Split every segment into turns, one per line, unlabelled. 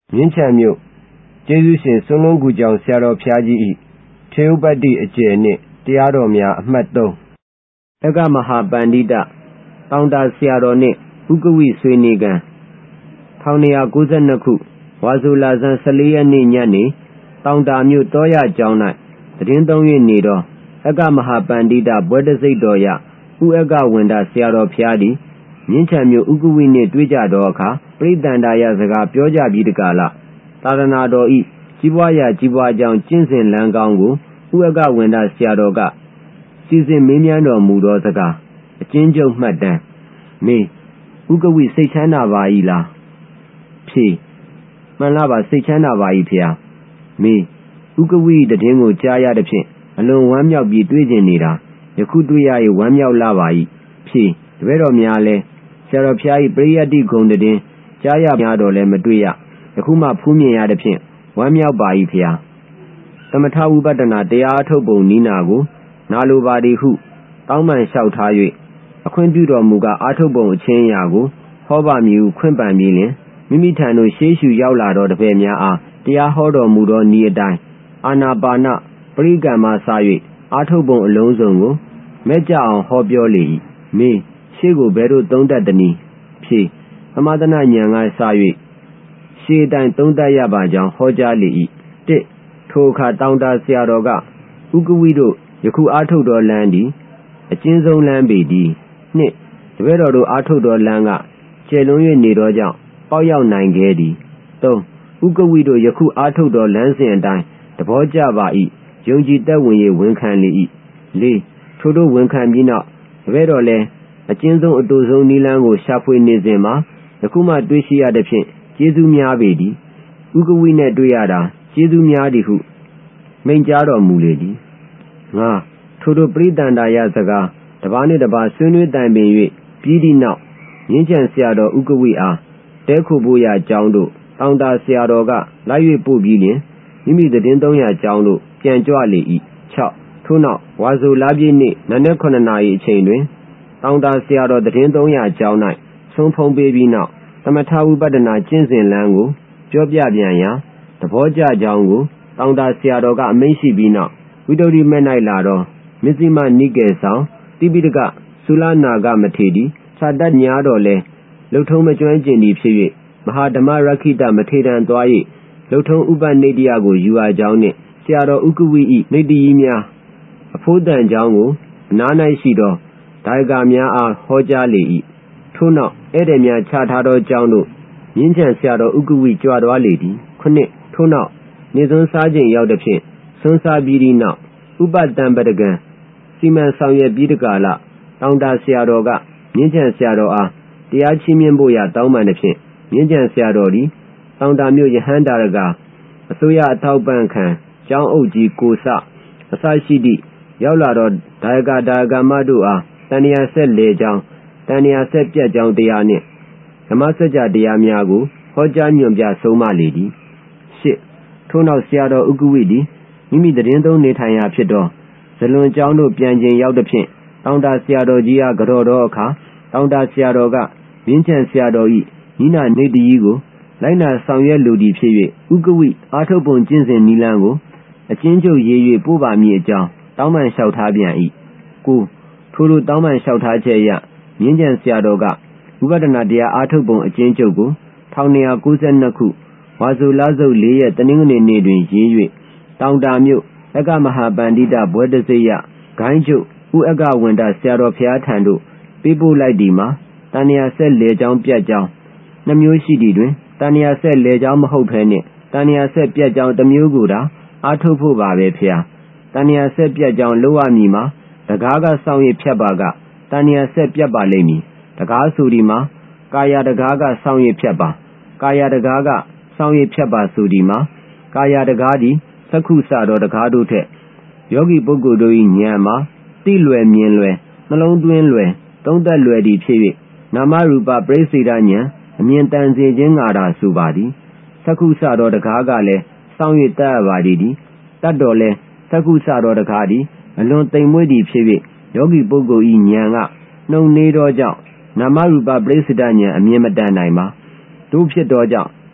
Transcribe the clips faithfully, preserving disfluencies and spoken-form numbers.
မြင်းခြံမြို့ကျေးဇူးရှင်စွန်းလုံးကူကျောင်းဆရာတော်ဘုရားကြီး၏ထေဥပတ္တိအကျယ်နှင့်တရားတော်များအမှတ်သုံးအက္ခမဟာပန္တိတတောင်တာဆရာတော်နှင့်ဥက္ကဝိဆွေနေကံ၁၉၉၂ခုဝါဆိုလဆန်း၁၄ရက်နေ့ညနေတောင်တာမြို့တောရကျောင်း၌သတင်းသုံး၍နေသောအက္ခမဟာပန္တိတဘွဲ့တစိတ်တော်ရဥအက္ခဝန္ဒဆရာတော်ဘုရားသည်မြင်းခြံမြို့ဥက္ကဝိနှင့်တွေ့ကြသောအခါပရိသန္တာယစကားပြောကြပြီးတကာလသာသနာတော်၏ကြီးပွားရာကြီးပွားကြောင်းကျင့်စဉ်လမ်းကောင်းကိုဥအက္ခဝန္ဒဆရာတော်ကစီစဉ်မေးမြန်းတော်မူသောစကားအကျဉ်းချုပ်မှတ်တမ်းမေဥက္ကဝိစိတ်ချမ်းသာပါ၏လားဖြေမှန်လားပါစိတ်ချမ်းသာပါ၏ဖေဟာမေဥက္ကဝိတည်င်းကိုကြားရသဖြင့်အလွန်ဝမ်းမြောက်ပြီးတွေ့ကျင်နေတာယခုတွေ့ရ၍ဝမ်းမြောက်လာပါ၏ဖြေတပည့်တော်များလဲဆရာတော်ဘုရား၏ပရိယတ္တိဂုဏ်တည်ကြားရများတော်လဲမတွေ့ရယခုမှဖူးမြင်ရသဖြင့်ဝမ်းမြောက်ပါ၏ဖေဟာသမထဝိပဿနာတရားအထုတ်ပုံနီးနာကိုနာလိုပါသည်ဟုတောင်းပန်လျှောက်ထား၍အခွင့်ပြုတော်မူကားအာထုတ်ပုံအချင်းအရာကိုဟောပါမည်ဟုခွင့်ပန်ပြီးလျှင်မိမိထံသို့ရှေးရှုရောက်လာသောတပည့်များအားတရားဟောတော်မူသောနည်းအတိုင်းအာနာပါနပရိကံမှစ၍အာထုတ်ပုံအလုံးစုံကိုမဲ့ကြအောင်ဟောပြောလေ၏မေရှေးကိုဘယ်သို့သုံးတတ်သနည်းဖြေသမထနာဉာဏ်ကစ၍ရှေးတိုင်းသုံးတတ်ရပါကြောင်းဟောကြားလေ၏တစ်ထိုအခါတောင်တာဆရာတော်ကဥက္ကဝိတို့ယခုအာထုတ်တော်လမ်းသည်အကျဉ်းဆုံးလမ်းပေသည်နှစ်တပည့်တော်တို့အာထုတ်တော်လမ်းကကျယ်လွန်၍နေသောကြောင့်ပေါက်ရောက်နိုင်ခဲ့သည်သုံးဥက္ကဝိတို့ယခုအာထုတ်တော်လမ်းစဉ်အတိုင်းသဘောကျပါ၏ယုံကြည်သက်ဝင်၍ဝန်ခံလေ၏လေးထိုတို့ဝန်ခံပြီးနောက်တပည့်တော်လည်းအကျဉ်းဆုံးအတူဆုံးနိလန်းကိုရှာဖွေနေစဉ်မှာယခုမှတွေ့ရှိရသဖြင့်ကျေးဇူးများပေသည်ဥက္ကဝိနှင့်တွေ့ရတာကျေးဇူးများသည်ဟုမိန့်ကြားတော်မူလေသည်ငါထိုတို့ပရိသန္တာယစကားတပါးနှင့်တပါးဆွေးနွေးတိုင်ပင်၍ပြီးသည့်နောက်မြင်းခြံဆရာတော်ဥက္ကဝိအားတဲခိုဖို့ရာကျောင်းတို့တောင်တာဆရာတော်ကလိုက်၍ပို့ပြီးလျှင်မိမိသတင်းသုံးရာကျောင်းတို့ပြန်ကြွလေ၏ခြောက်ထို့နောက်ဝါဆိုလပြည့်နေ့နံနက်ခုနှစ်နာရီအချိန်တွင်တောင်တာဆရာတော်သတင်းသုံးရာကျောင်း၌ဆုံးဖုံးပေးပြီးနောက်သမထဝိပဿနာကျင့်စဉ်လမ်းကိုပြောပြပြန်ရာသဘောကျကြောင်းကိုတောင်တာဆရာတော်ကအမိန့်ရှိပြီးနောက်ဝိတ္တုရိမဲ့၌လာတော့မစ္စည်းမနိကေဆောင်တိပိဋကသုလနာဂမထေရီခြာတတ်ညာတော်လဲလုံထုံးမကျွမ်းကျင်သည်ဖြစ်၍မဟာဓမ္မရခိတမထေရန်သွား၍လုံထုံးဥပနိတ္တယကိုယူအပ်ကြောင်းနှင့်ဆရာတော်ဥက္ကဝိ၏နိတ္တိယီများအဖို့တန်ကြောင်းကိုအနား၌ရှိသောဒါယကများအားဟောကြားလေ၏ထို့နောက်ဧည့်သည်များချထားသောကျောင်းတို့မြင်းခြံဆရာတော်ဥက္ကဝိကြွသွားလေသည်ခုနှစ်ထို့နောက်နေစွန်းစားချိန်ရောက်သဖြင့်စွန်းစားပြီးသည့်နောက်ဥပတံပတကံစီမံဆောင်ရွက်ပြီးတကာလတောင်တာဆရာတော်ကမြင်းခြံဆရာတော်အားတရားချီးမြှင့်ဖို့ရာတောင်းပန်သဖြင့်မြင်းခြံဆရာတော်သည်တောင်တာမြို့ယဟန်တာရကအစိုးရအထောက်ပံ့ခံကျောင်းအုပ်ကြီးကိုစအစရှိသည့်ရောက်လာသောဒါယကဒါယကမတို့အားတန်ရာဆက်လေကြောင်းတန်ရာဆက်ပြတ်ကြောင်းတရားနှင့်ဓမ္မစကြာတရားများကိုဟောကြားညွှန်ပြဆုံးမလေသည်ရှစ်ထို့နောက်ဆရာတော်ဥက္ကဝိသည်မိမိသတင်းသုံးနေထိုင်ရာဖြစ်သောဇလွန်ကျောင်းတို့ပြန်ခြင်းရောက်သဖြင့်တောင်တာဆရာတော်ကြီးအားကြော်သောအခါတောင်တာဆရာတော်ကမြင်းခြံဆရာတော်၏နိနာနေတ္တိယီကိုလိုက်နာဆောင်ရွက်လိုသည်ဖြစ်၍ဥက္ကဝိအာထုတ်ပုံကျင့်စဉ်နိလန်းကိုအကျဉ်းချုပ်ရေး၍ပို့ပါမည်အကြောင်းတောင်းပန်လျှောက်ထားပြန်၏ကိုထိုတို့တောင်းပန်လျှောက်ထားချက်အရမြင်းခြံဆရာတော်ကဝိပဿနာတရားအာထုတ်ပုံအကျဉ်းချုပ်ကို၁၉၉၂ခုဝါဆိုလစုပ်လေးရက်တနင်္ဂနွေနေ့တွင်ရေး၍တောင်တာမြို့အက္ခမဟာပန္တိတဘွဲ့တစိတ်ရဂိုင်းချုပ်ဥအက္ခဝန္ဒဆရာတော်ဘုရားထံသို့ပေးပို့လိုက်သည်မှာတန်ရာဆက်လေကြောင်းပြတ်ကြောင်းနှမျိုးရှိသည်တွင်တန်ရာဆက်လေကြောင်းမဟုတ်ဘဲနှင့်တန်ရာဆက်ပြတ်ကြောင်းတစ်မျိုးကိုသာအာထုတ်ဖို့ပါပဲဖေဟာတန်ရာဆက်ပြတ်ကြောင်းလောက်ရမည်မှာတကားကစောင့်ရဖြတ်ပါကတန်ရာဆက်ပြတ်ပါလိမ့်မည်တကားဆိုဒီမှာကာယတကားကစောင့်ရဖြတ်ပါကာယတကားကစောင့်ရဖြတ်ပါဆိုဒီမှာကာယတကားသည်သက္ခုစသောတကားတို့ထက်ယောဂီပုဂ္ဂိုလ်တို့၏ဉာဏ်မှာသိလွယ်မြင်လွယ်နှလုံးသွင်းလွယ်သုံးသပ်လွယ်သည်ဖြစ်၍နာမရူပပရိစ္ဆေဒဉာဏ်အမြင်တန်စေခြင်းငါသာဆိုပါသည်သက္ခုစသောတကားကလည်းစောင့်၍တတ်ရပါသည်သည်တတ်တော်လဲသက္ခုစသောတကားသည်အလွန်သိမ်မွေ့သည်ဖြစ်၍ယောဂီပုဂ္ဂိုလ်၏ဉာဏ်ကနှုံနေသောကြောင့်နာမရူပပရိစ္ဆေဒဉာဏ်အမြင်မတန်နိုင်ပါတို့ဖြစ်သောကြောင့်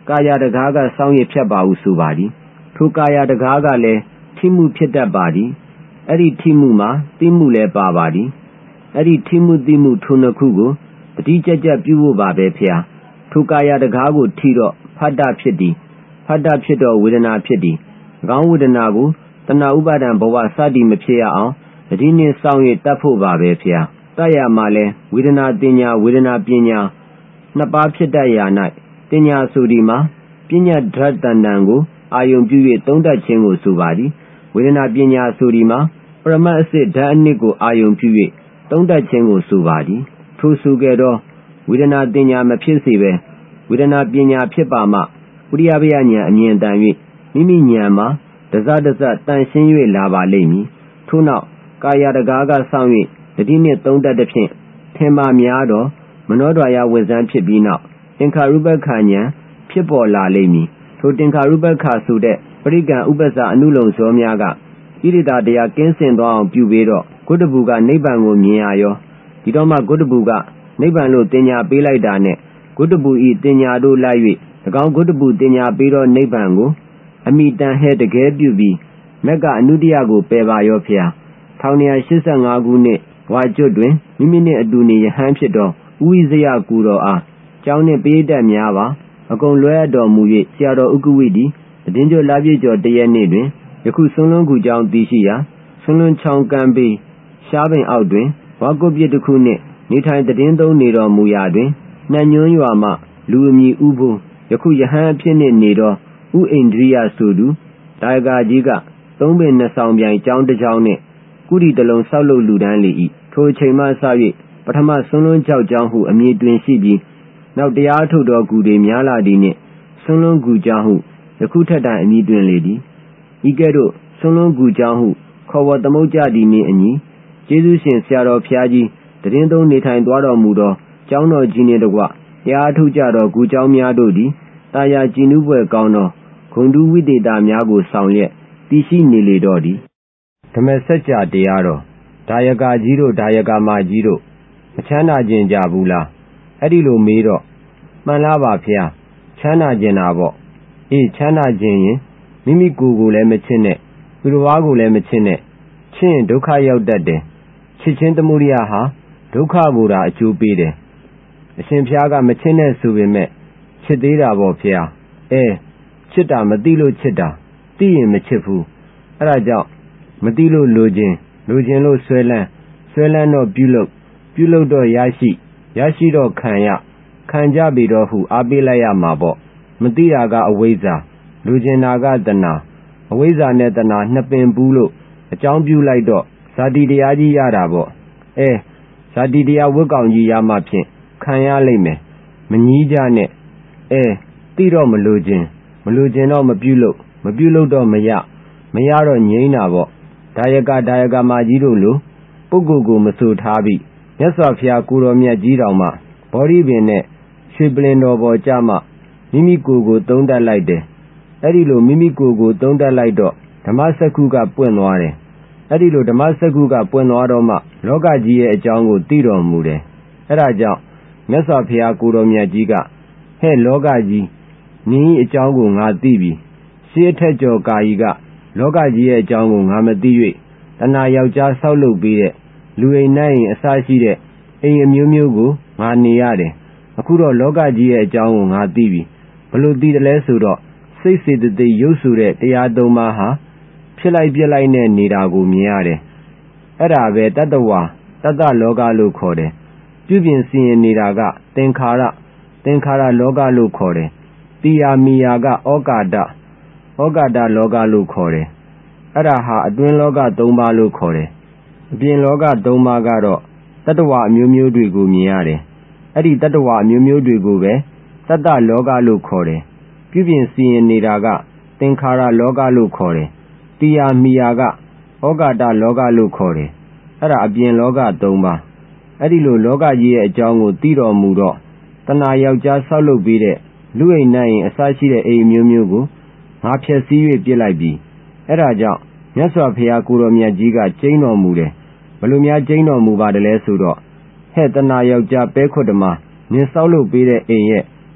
ကာယတကားကစောင့်ရဖြတ်ပါဟုဆိုပါသည်ထိုကာယတကားကလည်းထိမှုဖြစ်တတ်ပါသည်အဲ့ဒီထိမှုမှာသိမှုလည်းပါပါသည်အဲ့ဒီထိမှုသိမှုထိုနှစ်ခုကိုတတိကြကြပြုဖို့ပါပဲဖေ။ထိုကာယတကားကိုထိတော့ဖတ္တဖြစ်သည်ဖတ္တဖြစ်တော့ဝေဒနာဖြစ်သည်၎င်းဝေဒနာကိုတဏှာဥပါဒံဘဝစသည်မဖြစ်ရအောင်တတိနှင့်စောင့်ရတတ်ဖို့ပါပဲဖေ။တတ်ရမှာလဲဝေဒနာတင်ညာဝေဒနာပညာနှစ်ပါးဖြစ်တတ်ရာ၌တင်ညာဆိုဒီမှာပညာဓာတ်တန်တန်ကိုအာယုံပြု၍သုံးတတ်ခြင်းကိုဆိုပါသည်ဝေဒနာပညာဆိုဒီမှာပရမတ်အစစ်ဓာတ်အနစ်ကိုအာယုံပြု၍သုံးတတ်ခြင်းကိုဆိုပါသည်ထိုဆိုခဲ့သောဝေဒနာတင်ညာမဖြစ်စေပဲဝေဒနာပညာဖြစ်ပါမှဥရိယပယဉာဏ်အမြင်တန်၍မိမိဉာဏ်မှာတစတစတန်ရှင်း၍လာပါလိမ့်မည်ထို့နောက်ကာယတကားကစောင့်၍တတိနှင့်သုံးတတ်သဖြင့်ထင်ပါများတော့မနောဒွါယဝင်စမ်းဖြစ်ပြီးနောက်သင်္ခါရုပ္ပခာဉာဏ်ဖြစ်ပေါ်လာလိမ့်မည်ထိုသင်္ခါရုပ္ပခာဆိုတဲ့ပရိက္ခဥပ္ပစာအနုလုံဇောများကဣရိတာတရားကင်းစင်သွားအောင်ပြုပြီးတော့ဂုတ္တဘူကနိဗ္ဗာန်ကိုမြင်ရရောဒီတော့မှဂုတ္တဘူကနိဗ္ဗာန်လို့တင်ညာပေးလိုက်တာနဲ့ဂုတ္တဘူဤတင်ညာတို့လိုက်၍၎င်းဂုတ္တဘူတင်ညာပေးတော့နိဗ္ဗာန်ကိုအမိတန်ဟဲတကယ်ပြုပြီးမက္ကအနုတ္တယကိုပယ်ပါရောဖျား၁၉၈၅ခုနှစ်ဝါကျွတ်တွင်မိမိနှင့်အတူနေယဟန်ဖြစ်သောဥဝိဇယကူတော်အားကျောင်းနှင့်ပရိသတ်များပါအကုန်လွဲအပ်တော်မူ၍ဆရာတော်ဥက္ကဝိတီတည်င်းကျော်လပြည့်ကျော်တရက်နေ့တွင်ယခုဆွန်းလွန်းကူကျောင်းတည်ရှိရာဆွန်းလွန်းချောင်းကမ်းပေရှားပင်အောက်တွင်ဝါကုတ်ပြစ်တစ်ခုနှင့်နေထိုင်တည်င်းသုံးနေတော်မူရာတွင်နှံညွန်းရွာမှလူအမည်ဥဖို့ယခုယဟန်အဖြစ်နှင့်နေသောဥအိန္ဒြိယဆိုသူဒါယကာကြီးကသုံးပင်နှစ်ဆောင်ပြိုင်ကျောင်းတစ်ကျောင်းနှင့်ကုရီတလုံးဆောက်လုပ်လူဒန်းလေ၏ထိုအချိန်မှစ၍ပထမဆွန်းလွန်းကျောက်ကျောင်းဟုအမည်တွင်ရှိပြီးနောက်တရားထုတ်တော်ကူတွေများလာသည်နှင့်ဆွန်းလွန်းကူကျောင်းဟုယခုထက်တိုင်အမည်တွင်လေသည်ဤကဲ့သို့ဆွန်းလွန်းကူကျောင်းဟုခေါ်ဝေါ်သမုတ်ကြသည်နှင့်အညီကျေးဇူးရှင်ဆရာတော်ဘုရားကြီးတည်င်းသုံးနေထိုင်သွားတော်မူသောကျောင်းတော်ကြီးနှင့်တကွတရားထုတ်ကြတော်ကူကျောင်းများတို့သည်တာယာကြည်နူးပွဲကောင်းသောဂုဏ်ထူးဝိသေသများကိုဆောင်ရွက်တည်ရှိနေလေတော့သည်ဓမ္မစကြာတရားတော်ဒါယကာကြီးတို့ဒါယကာမကြီးတို့မချမ်းသာကျင်ကြဘူးလားအဲ့ဒီလိုမေးတော့မှန်လားပါဖျားချမ်းသာကျင်တာပေါ့အေးချမ်းသာကျင်ရင်မိမိကိုယ်ကိုလည်းမချစ်နဲ့သူတစ်ပါးကိုလည်းမချစ်နဲ့ချစ်ရင်ဒုက္ခရောက်တတ်တယ်ချစ်ချင်းတမှုရိယဟာဒုက္ခကိုသာအကျိုးပေးတယ်အရှင်ဖျားကမချစ်နဲ့ဆိုပေမဲ့ချစ်သေးတာပေါ့ဖျားအဲချစ်တာမသိလို့ချစ်တာသိရင်မချစ်ဘူးအဲ့ဒါကြောင့်မသိလို့လိုချင်လိုချင်လို့ဆွဲလန်းဆွဲလန်းတော့ပြုလုပ်ပြုလုပ်တော့ရရှိရရှိတော့ခံရခံကြပြီတော့ဟုအားပေးလိုက်ရမှာပေါ့မသိတာကအဝိဇ္ဇာလိုချင်တာကတဏှာအဝိဇ္ဇာနဲ့တဏှာနှစ်ပင်ပူးလို့အကြောင်းပြုလိုက်တော့ဇာတိတရားကြီးရတာပေါ့အဲဇာတိတရားဝတ်ကောင်ကြီးရမှဖြင့်ခံရလိမ့်မယ်မကြီးကြနဲ့အဲသိတော့မလိုချင်မလိုချင်တော့မပြုလုပ်မပြုလုပ်တော့မရမရတော့ငြိမ်းတာပေါ့ဒါယကဒါယကမကြီးတို့လိုပုဂ္ဂိုလ်ကိုမဆိုထားပြီးမြတ်စွာဘုရားကိုတော်မြတ်ကြီးတော်မှဘောဓိပင်နဲ့ရွှေပလင်တော်ပေါ်ကြမှမိမိကိုယ်ကိုသုံးတတ်လိုက်တယ်အဲ့ဒီလိုမိမိကိုယ်ကိုသုံးတတ်လိုက်တော့ဓမ္မစက္ခုကပွင့်သွားတယ်အဲ့ဒီလိုဓမ္မစက္ခုကပွင့်သွားတော့မှလောကကြီးရဲ့အကြောင်းကိုသိတော်မူတယ်အဲ့ဒါကြောင့်မြတ်စွာဘုရားကိုတော်မြတ်ကြီးကဟဲ့လောကကြီးနင်း၏အကြောင်းကိုငါသိပြီရှေးအထက်ကျော်ကာယီကလောကကြီးရဲ့အကြောင်းကိုငါမသိ၍တဏှာယောက်ျားဆောက်လုပ်ပြီးတဲ့လူအိမ်နိုင်ရင်အစရှိတဲ့အိမ်အမျိုးမျိုးကိုငါနေရတယ်အခုတော့လောကကြီးရဲ့အကြောင်းကိုငါသိပြီဘလို့သိတယ်လဲဆိုတော့စိတ်စေတသိက်ရုပ်ဆိုတဲ့တရားသုံးပါးဟာဖြစ်လိုက်ပြက်လိုက်နဲ့နေတာကိုမြင်ရတယ်အဲ့ဒါပဲတတ္တဝါတတ္တလောကလို့ခေါ်တယ်ပြုပြင်စီရင်နေတာကသင်္ခါရသင်္ခါရလောကလို့ခေါ်တယ်တိယာမီယာကဩကာဒဩကာဒလောကလို့ခေါ်တယ်အဲ့ဒါဟာအတွင်းလောကသုံးပါးလို့ခေါ်တယ်အပြင်လောကသုံးပါးကတော့တတ္တဝါအမျိုးမျိုးတွေကိုမြင်ရတယ်အဲ့ဒီတတ္တဝါအမျိုးမျိုးတွေကိုပဲတတ္တလောကလို့ခေါ်တယ်ပြုပြင်စီရင်နေတာကသင်္ခါရလောကလို့ခေါ်တယ်တိယာမီယာကဩကာဒလောကလို့ခေါ်တယ်အဲ့ဒါအပြင်လောကသုံးပါးအဲ့ဒီလိုလောကကြီးရဲ့အကြောင်းကိုသိတော်မူတော့တဏှာယောက်ျားဆောက်လုပ်ပြီးတဲ့လူအိမ်နိုင်ရင်အစရှိတဲ့အိမ်မျိုးမျိုးကိုငါဖျက်ဆီး၍ပြစ်လိုက်ပြီအဲ့ဒါကြောင့်မြတ်စွာဘုရားကိုတော်မြတ်ကြီးကကျိန်းတော်မူတယ်ဘလို့များကျိန်းတော်မူပါတယ်လဲဆိုတော့ဟဲ့တဏှာယောက်ျားပဲခွတ်တမနင်ဆောက်လုပ်ပေးတဲ့အိမ်ရဲ့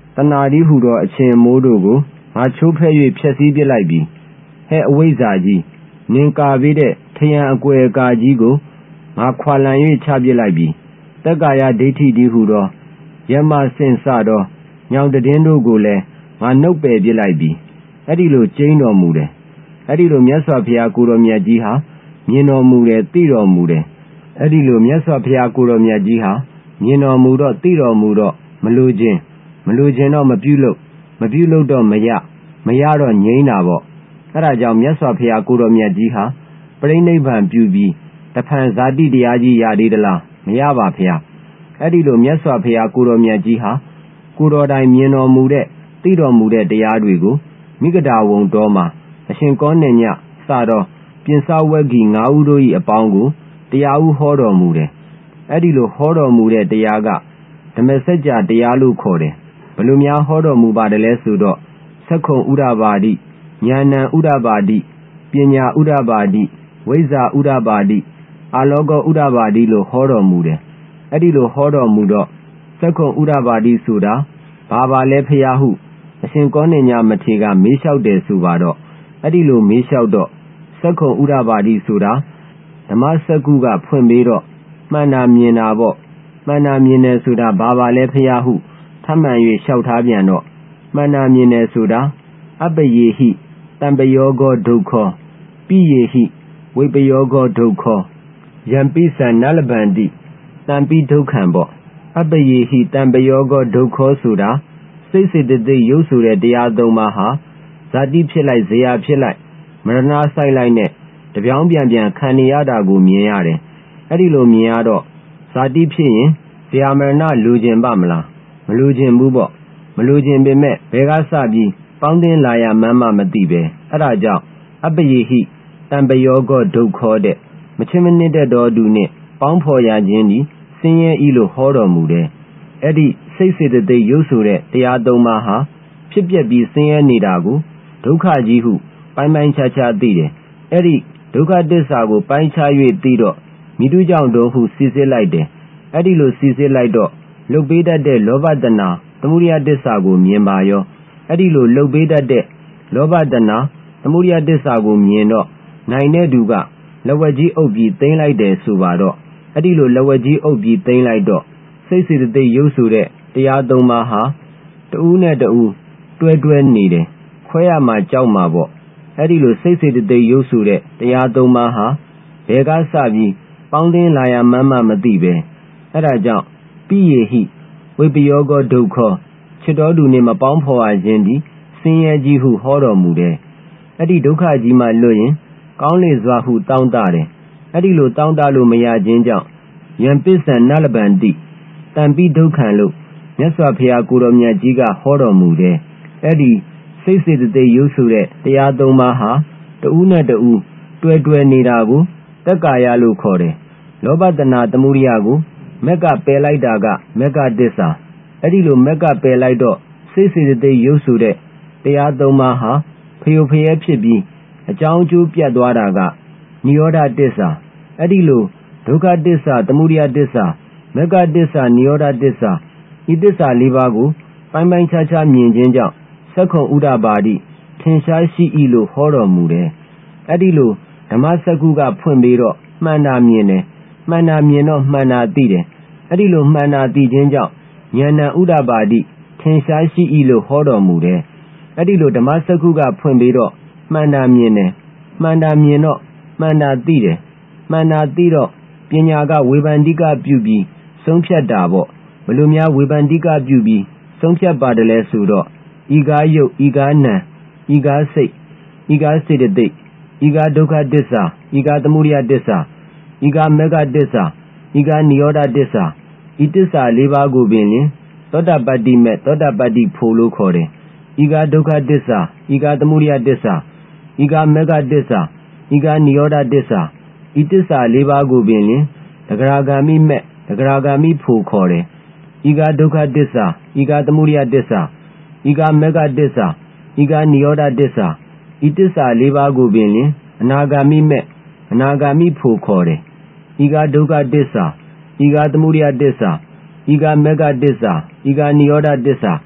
တဏှာဒီဟုသောအချင်းမိုးတို့ကိုငါချိုးဖဲ့၍ဖျက်ဆီးပစ်လိုက်ပြီဟဲ့အဝိဇ္ဇာကြီးနင်ကာပေးတဲ့ထရံအကွယ်ကာကြီးကိုငါခွာလန်၍ချပစ်လိုက်ပြီတက္ကာယဒိဋ္ဌိဒီဟုသောယမစင်စသောညောင်တည်င်းတို့ကိုလည်းငါနှုတ်ပယ်ပစ်လိုက်ပြီအဲ့ဒီလိုကျိန်းတော်မူတယ်အဲ့ဒီလိုမြတ်စွာဘုရားကိုတော်မြတ်ကြီးဟာမြင်တော်မူတယ်သိတော်မူတယ်အဲ့ဒီလိုမြတ်စွာဘုရားကိုတော်မြတ်ကြီးဟာမြင်တော်မူတော့သိတော်မူတော့မလိုခြင်းမလိုခြင်းတော့မပြုလုပ်မပြုလုပ်တော့မရမရတော့ငြိမ်းတာပေါ့အဲ့ဒါကြောင့်မြတ်စွာဘုရားကိုတော်မြတ်ကြီးဟာပြိဋိဘံပြုပြီးတဖန်ဇာတိတရားကြီးရသေးသလားမရပါဖျားအဲ့ဒီလိုမြတ်စွာဘုရားကိုတော်မြတ်ကြီးဟာကိုတော်တိုင်မြင်တော်မူတဲ့သိတော်မူတဲ့တရားတွေကိုမိဂဒဝံတော်မှာအရှင်ကောဏညစတော့ပြင်စဝဂ္ဂီ၅ဦးတို့၏အပေါင်းကိုတရားဥဟောတော်မူတယ်အဲ့ဒီလိုဟောတော်မူတဲ့တရားကဓမ္မစကြာတရားလို့ခေါ်တယ်ဘယ်လိုများဟောတော်မူပါတယ်လဲဆိုတော့သက္ခုံဥဒ္ဒပါတိဉာဏံဥဒ္ဒပါတိပညာဥဒ္ဒပါတိဝိဇ္ဇာဥဒ္ဒပါတိအာလောကဥဒ္ဒပါတိလို့ဟောတော်မူတယ်အဲ့ဒီလိုဟောတော်မူတော့သက္ခုံဥဒ္ဒပါတိဆိုတာဘာပါလဲဖျားဟုအရှင်ကောဏညမထေရကမေးလျှောက်တယ်ဆိုပါတော့အဲ့ဒီလိုမေးလျှောက်တော့သက္ခုံဥဒ္ဒပါတိဆိုတာဓမ္မစက္ကုကဖွင့်ပေးတော့မှန်တာမြင်တာပေါ့မှန်တာမြင်တယ်ဆိုတာဘာပါလဲဖျားဟုထပ်မံ၍လျှောက်ထားပြန်တော့မှန်တာမြင်တယ်ဆိုတာအပယေဟိတံပယောဂောဒုက္ခောပိယေဟိဝိပယောဂောဒုက္ခောယံပိသံနလဗန္တိတံပိဒုက္ခံပေါ့အပယေဟိတံပယောဂောဒုက္ခောဆိုတာစိတ်စေတသိက်ရုပ်ဆိုတဲ့တရားသုံးပါးဟာဇာတိဖြစ်လိုက်ဇေယဖြစ်လိုက်မရဏဆိုင်လိုက်နဲ့တပြောင်းပြန်ပြန်ခံနေရတာကိုမြင်ရတယ်အဲ့ဒီလိုမြင်ရတော့ဇာတိဖြစ်ရင်ဇေယမရဏလူကျင်ပါမလားမလူကျင်ဘူးပေါ့မလူကျင်ပေမဲ့ဘယ်ကစပြီးပေါင်းတင်လာရမှန်းမှမသိပဲအဲ့ဒါကြောင့်အပယေဟိတံပယောဂောဒုက္ခောတဲ့မချင်းမနစ်တဲ့တော်သူနဲ့ပေါင်းဖော်ရခြင်းဒီဆင်းရဲဤလို့ဟောတော်မူတယ်အဲ့ဒီစိတ်စေတသိက်ရုပ်ဆိုတဲ့တရားသုံးပါးဟာဖြစ်ပျက်ပြီးဆင်းရဲနေတာကိုဒုက္ခကြီးဟုပိုင်းပိုင်းခြားခြားသိတယ်အဲ့ဒီဒုက္ခသစ္စာကိုပိုင်းခြား၍သိတော့မိတုကြောင့်တို့ဟုစီစစ်လိုက်တယ်အဲ့ဒီလိုစီစစ်လိုက်တော့လုတ်ပေးတတ်တဲ့လောဘတဏသမုဒယသစ္စာကိုမြင်ပါရောအဲ့ဒီလိုလုတ်ပေးတတ်တဲ့လောဘတဏသမုဒယသစ္စာကိုမြင်တော့နိုင်တဲ့သူကလက်ဝက်ကြီးအုပ်ပြီးသိမ့်လိုက်တယ်ဆိုပါတော့အဲ့ဒီလိုလက်ဝက်ကြီးအုပ်ပြီးသိမ့်လိုက်တော့စိတ်စေတသိက်ရုပ်ဆိုတဲ့တရားသုံးပါးဟာတဦးနဲ့တဦးတွဲတွဲနေတယ်ခွဲရမှာကြောက်မှာပေါ့အဲ့ဒီလိုစိတ်စေတသိက်ရုပ်ဆိုတဲ့တရားသုံးပါးဟာဘယ်ကစပြီးပေါင်းတင်လာရမှန်းမှမသိပဲအဲ့ဒါကြောင့်ပိယေဟိဝိပယောဂောဒုက္ခောချစ်တော်သူနဲ့မပေါင်းဖော်ရခြင်းဒီဆင်းရဲကြီးဟုဟောတော်မူတယ်အဲ့ဒီဒုက္ခကြီးမှလွတ်ရင်ကောင်းလေစွာဟုတောင်းတတယ်အဲ့ဒီလိုတောင်းတလို့မရခြင်းကြောင့်ယံပစ္စံနလဗန္တိတံပိဒုက္ခံလို့မြတ်စွာဘုရားကိုတော်မြတ်ကြီးကဟောတော်မူတယ်အဲ့ဒီစိတ်စေတသိက်ရုပ်ဆိုတဲ့တရားသုံးပါးဟာတဦးနဲ့တဦးတွဲတွဲနေတာကိုတက္ကာယလို့ခေါ်တယ်လောဘတဏသမုဒယကိုမက်ကပယ်လိုက်တာကမက်ကတစ္ဆာအဲ့ဒီလိုမက်ကပယ်လိုက်တော့စိတ်စေတသိက်ရုပ်ဆိုတဲ့တရားသုံးပါးဟာဖျို့ဖျဲဖြစ်ပြီးအကြောင်းအကျိုးပြတ်သွားတာကနိရောဓတစ္ဆာအဲ့ဒီလိုဒုက္ခတစ္ဆာသမုဒယတစ္ဆာမက္ခတစ္ဆာနိရောဓတစ္ဆာဤတစ္ဆာလေးပါးကိုပိုင်းပိုင်းခြားခြားမြင်ခြင်းကြောင့်သက္ခုံဥဒ္ဒပါတိထင်ရှားရှိ၏လို့ဟောတော်မူတယ်အဲ့ဒီလိုဓမ္မစက္ကုကဖွင့်ပြီးတော့မှန်တာမြင်တယ်မှန်တာမြင်တော့မှန်တာသိတယ်အဲ့ဒီလိုမှန်တာသိခြင်းကြောင့်ဉာဏ်ဥဒ္ဒပါတိထင်ရှားရှိ၏လို့ဟောတော်မူတယ်အဲ့ဒီလိုဓမ္မစက္ကုကဖွင့်ပြီးတော့မှန်တာမြင်တယ်မှန်တာမြင်တော့မှန်တာသိတယ်မှန်တာသိတော့ပညာကဝေဘန္တိကပြုပြီးဆုံးဖြတ်တာပေါ့ဘယ်လိုများဝေဘန္တိကပြုပြီးဆုံးဖြတ်ပါတယ်လဲဆိုတော့ဤကားယုတ်ဤကားနံဤကားစိတ်ဤကားစေတသိက်ဤကားဒုက္ခသစ္စာဤကားသမုဒယသစ္စာဤကားမဂ္ဂသစ္စာဤကားနိရောဓသစ္စာဤသစ္စာလေးပါးကိုပင်လျင်သောတာပတ္တိမဲ့သောတာပတ္တိဖို့လို့ခေါ်တယ်ဤကားဒုက္ခသစ္စာဤကားသမုဒယသစ္စာဤကားမဂ္ဂသစ္စာဤကားနိရောဓသစ္စာဤသစ္စာလေးပါးကိုပင်လျင်တဂရဂามိမဲ့တဂရဂามိဖို့ခေါ်တယ်ဤကားဒုက္ခသစ္စာဤကားသမုဒယသစ္စာဤကားမဂ္ဂသစ္စာဤကားနိရောဓသစ္စာဤသစ္စာလေးပါးကိုပင်လျင်အနာဂามိမဲ့အနာဂามိဖို့ခေါ်တယ်ဤကားဒုက္ခသစ္စာဤကားသမုဒယသစ္စာဤကားမဂ္ဂသစ္စာဤကားနိရောဓသစ္စာဤ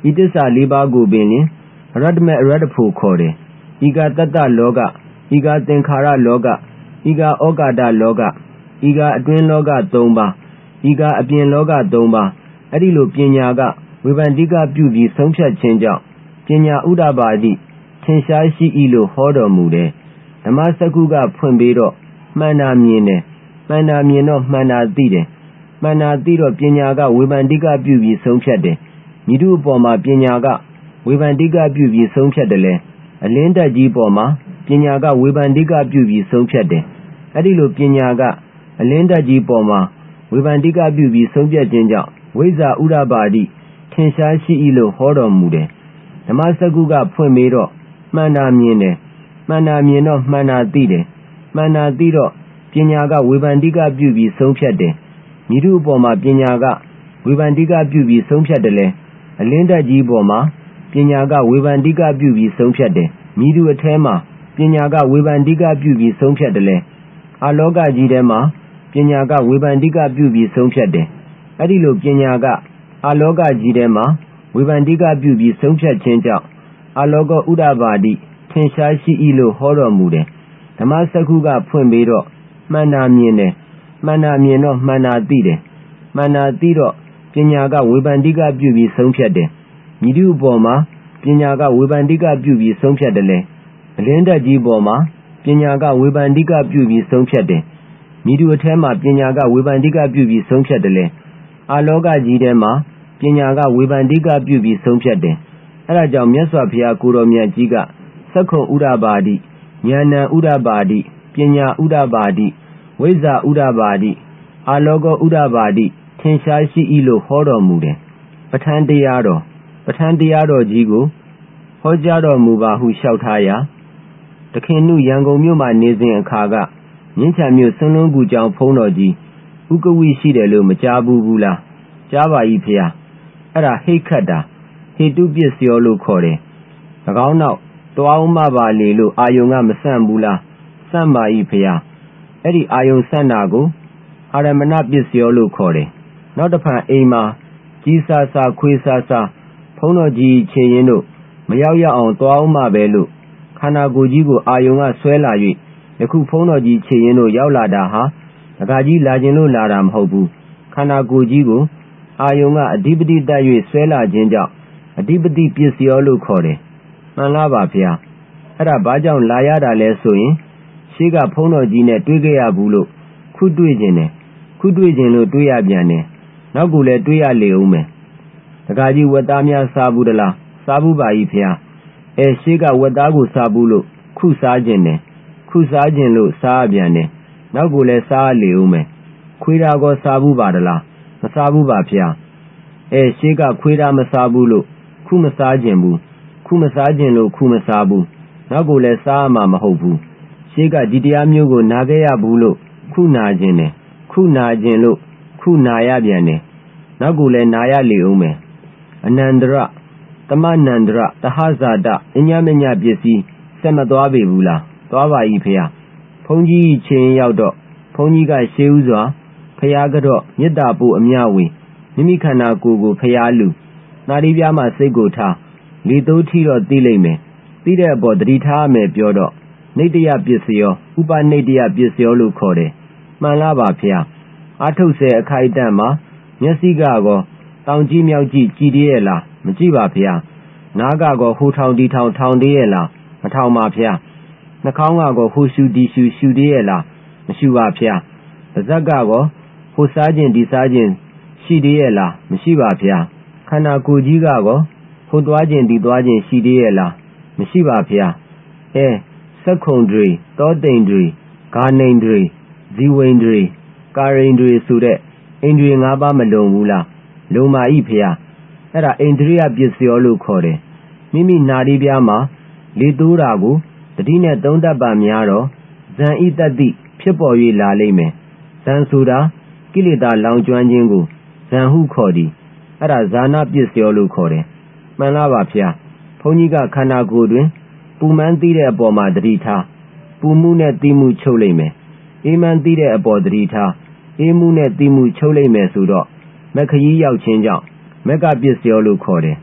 ဤတစ္ဆာလေးပါးကိုပင်လျှင်အရတ္တမအရတ္တဖို့ခေါ်တယ်။ဤကတတ္တလောကဤကသင်္ခါရလောကဤကဩကာဒလောကဤကအတွင်းလောကသုံးပါးဤကအပြင်လောကသုံးပါးအဲ့ဒီလိုပညာကဝေဖန္တိကပြုပြီးဆုံးဖြတ်ခြင်းကြောင့်ပညာဥဒ္ဒပါတိထင်ရှားရှိ၏လို့ဟောတော်မူတယ်ဓမ္မစက္ခုကဖွင့်ပြီးတော့မှန်တာမြင်တယ်မှန်တာမြင်တော့မှန်တာသိတယ်မှန်တာသိတော့ပညာကဝေဖန္တိကပြုပြီးဆုံးဖြတ်တယ်မိတုအပေါ်မှာပညာကဝေဖန္တိကပြုပြီးဆုံးဖြတ်တယ်လေအလင်းတက်ကြီးပေါ်မှာပညာကဝေဖန္တိကပြုပြီးဆုံးဖြတ်တယ်အဲ့ဒီလိုပညာကအလင်းတက်ကြီးပေါ်မှာဝေဖန္တိကပြုပြီးဆုံးဖြတ်ခြင်းကြောင့်ဝိဇ္ဇာဥဒ္ဒပါတိထင်ရှားရှိ၏လို့ဟောတော်မူတယ်ဓမ္မစက္ခုကဖွင့်ပြီးတော့မှန်တာမြင်တယ်မှန်တာမြင်တော့မှန်တာသိတယ်မှန်တာသိတော့ပညာကဝေဖန္တိကပြုပြီးဆုံးဖြတ်တယ်မိတုအပေါ်မှာပညာကဝေဖန္တိကပြုပြီးဆုံးဖြတ်တယ်လေအလင်းတက်ကြီးပေါ်မှာပညာကဝေဖန္တိကပြုပြီးဆုံးဖြတ်တယ်မိတုအထဲမှာပညာကဝေဖန္တိကပြုပြီးဆုံးဖြတ်တယ်လေအာလောကကြီးထဲမှာပညာကဝေဖန္တိကပြုပြီးဆုံးဖြတ်တယ်အဲ့ဒီလိုပညာကအာလောကကြီးထဲမှာဝေဖန္တိကပြုပြီးဆုံးဖြတ်ခြင်းကြောင့်အာလောကဥဒ္ဒပါတိထင်ရှားရှိ၏လို့ဟောတော်မူတယ်ဓမ္မစက္ခုကဖွင့်ပြီးတော့မှန်တာမြင်တယ်မှန်တာမြင်တော့မှန်တာသိတယ်မှန်တာသိတော့ပညာကဝေဖန္တိကပြုပြီးဆုံးဖြတ်တယ်မိတုအပေါ်မှာပညာကဝေဖန္တိကပြုပြီးဆုံးဖြတ်တယ်လေအလင်းတက်ကြီးပေါ်မှာပညာကဝေဖန္တိကပြုပြီးဆုံးဖြတ်တယ်မိတုအထဲမှာပညာကဝေဖန္တိကပြုပြီးဆုံးဖြတ်တယ်လေအာလောကကြီးထဲမှာပညာကဝေဖန္တိကပြုပြီးဆုံးဖြတ်တယ်အဲဒါကြောင့်မြတ်စွာဘုရားကိုတော်မြတ်ကြီးကသက္ခုံဥဒ္ဒပါတိဉာဏ်ဥဒ္ဒပါတိပညာဥဒ္ဒပါတိဝိဇ္ဇာဥဒ္ဒပါတိအာလောကဥဒ္ဒပါတိထင်ရှားရှိ၏လို့ဟောတော်မူတယ်ပဋ္ဌာန်းတရားတော်ပဋ္ဌာန်းတရားတော်ကြီးကိုဟောကြားတော်မူပါဟုလျှောက်ထားရာတခင်နုရန်ကုန်မြို့မှာနေစဉ်အခါကမြင်းချံမြို့ဆွမ်းလုံးကူကျောင်းဖုံးတော်ကြီးဥက္ကဝိရှိတယ်လို့မကြားဘူးဘူးလားကြားပါ၏ဖေ။အဲ့ဒါဟိတ်ခတ်တာဟေတုပစ္စယောလို့ခေါ်တယ်။၎င်းနောက်သွားဦးမပါလေလို့အာယုံကမဆန့်ဘူးလားဆန့်ပါ၏ဖေ။အဲ့ဒီအာယုံဆန့်တာကိုအာရမဏပစ္စယောလို့ခေါ်တယ်။နောက်တစ်ဖန်အိမ်မှာကြီးစားစားခွေးစားစားဖုံးတော်ကြီးချေရင်တို့မရောက်ရအောင်သွားဦးမပဲလို့ခန္ဓာကိုယ်ကြီးကိုအာယုံကဆွဲလာ၍ယခုဖုံးတော်ကြီးချေရင်တို့ရောက်လာတာဟာဒကာကြီးလာခြင်းလို့လာတာမဟုတ်ဘူးခန္ဓာကိုယ်ကြီးကိုအာယုံကအဓိပတိတက်၍ဆွဲလာခြင်းကြောင့်အဓိပတိပစ္စယောလို့ခေါ်တယ်မှန်လားပါဗျာအဲ့ဒါဘာကြောင့်လာရတာလဲဆိုရင်ရှေးကဖုံးတော်ကြီးနဲ့တွေ့ခဲ့ရဘူးလို့ခုတွေ့ခြင်းတယ်ခုတွေ့ခြင်းလို့တွေ့ရပြန်တယ်နောက်ကလည်းတွေ့ရလေဦးမယ်ဒကာကြီးဝက်သားများစားဘူးတလားစားဘူးပါ၏ဗျာအဲရှေးကဝက်သားကိုစားဘူးလို့ခုစားခြင်းတယ်ခုစားခြင်းလို့စားပြန်တယ်နောက်ကလည်းစားလေဦးမယ်ခွေးသားကောစားဘူးပါတလားမစားဘူးပါဗျာအဲရှေးကခွေးသားမစားဘူးလို့ခုမစားခြင်းဘူးခုမစားခြင်းလို့ခုမစားဘူးနောက်ကလည်းစားမှာမဟုတ်ဘူးရှေးကဒီတရားမျိုးကိုနာခဲ့ရဘူးလို့ခုနာခြင်းတယ်ခုနာခြင်းလို့ခုနာရပြန်တယ်နောက်ကလည်းနာရလေဦးမယ်အနန္တရသမနန္တရသဟဇာတအညမညပစ္စည်းဆက်မသွားပေဘူးလားသွားပါ၏ဖေ။ဘုန်းကြီးချင်းရောက်တော့ဘုန်းကြီးကရှေးဥစွာဖျားကတော့မေတ္တာပို့အမြဝေမိမိခန္ဓာကိုယ်ကိုဖျားလူနာရီပြားမှာစိတ်ကိုထားလေသိုးထီတော့သိလိမ့်မယ်သိတဲ့အပေါ်တတိထားမယ်ပြောတော့နေတယပစ္စယောဥပနေတယပစ္စယောလို့ခေါ်တယ်မှန်လားပါဖျားအာထုတ်ဆဲအခိုက်အတန့်မှာမျက်စိကကောတောင်ကြီးမြောက်ကြီးကြည်သေးရဲ့လားမကြည့်ပါဖျားနားကကောဟိုထောင်ဒီထောင်ထောင်သေးရဲ့လားမထောင်ပါဖျားနှာခေါင်းကကောဟိုရှူဒီရှူရှူသေးရဲ့လားမရှူပါဖျားပါးစပ်ကကောဟိုစားခြင်းဒီစားခြင်းရှိသေးရဲ့လားမရှိပါဖျားခန္ဓာကိုယ်ကြီးကကောဟိုသွားခြင်းဒီသွားခြင်းရှိသေးရဲ့လားမရှိပါဖျားအဲစက္ခုံတွေတောတိန်တွေဂာနိန်တွေဇီဝိန်တွေကာရိန်တွေဆိုတဲ့အိန္ဒြေငါးပါးမလုံဘူးလားလုံပါ၏ဖျားအဲ့ဒါအိန္ဒြိယပစ္စယောလို့ခေါ်တယ်မိမိနာရီပြားမှာလေတိုးတာကိုတတိနဲ့သုံးတတ်ပါများတော့ဇံဤတတ္တိဖြစ်ပေါ်၍လာလိမ့်မယ်ဇံဆိုတာကိလေသာလောင်ကျွမ်းခြင်းကိုဇံဟုခေါ်သည်အဲ့ဒါဇာနာပစ္စယောလို့ခေါ်တယ်မှန်လားပါဗျာဘုန်းကြီးကခန္ဓာကိုယ်တွင်ပူမှန်းသိတဲ့အပေါ်မှာတတိထားပူမှုနဲ့သိမှုချုပ်လိမ့်မယ်အေးမှန်းသိတဲ့အပေါ်တတိထားအေးမှုနဲ့သိမှုချုပ်လိမ့်မယ်ဆိုတော့မက္ခရီးရောက်ခြင်းကြောင့်မက္ကပစ္စယောလို့ခေါ်တယ်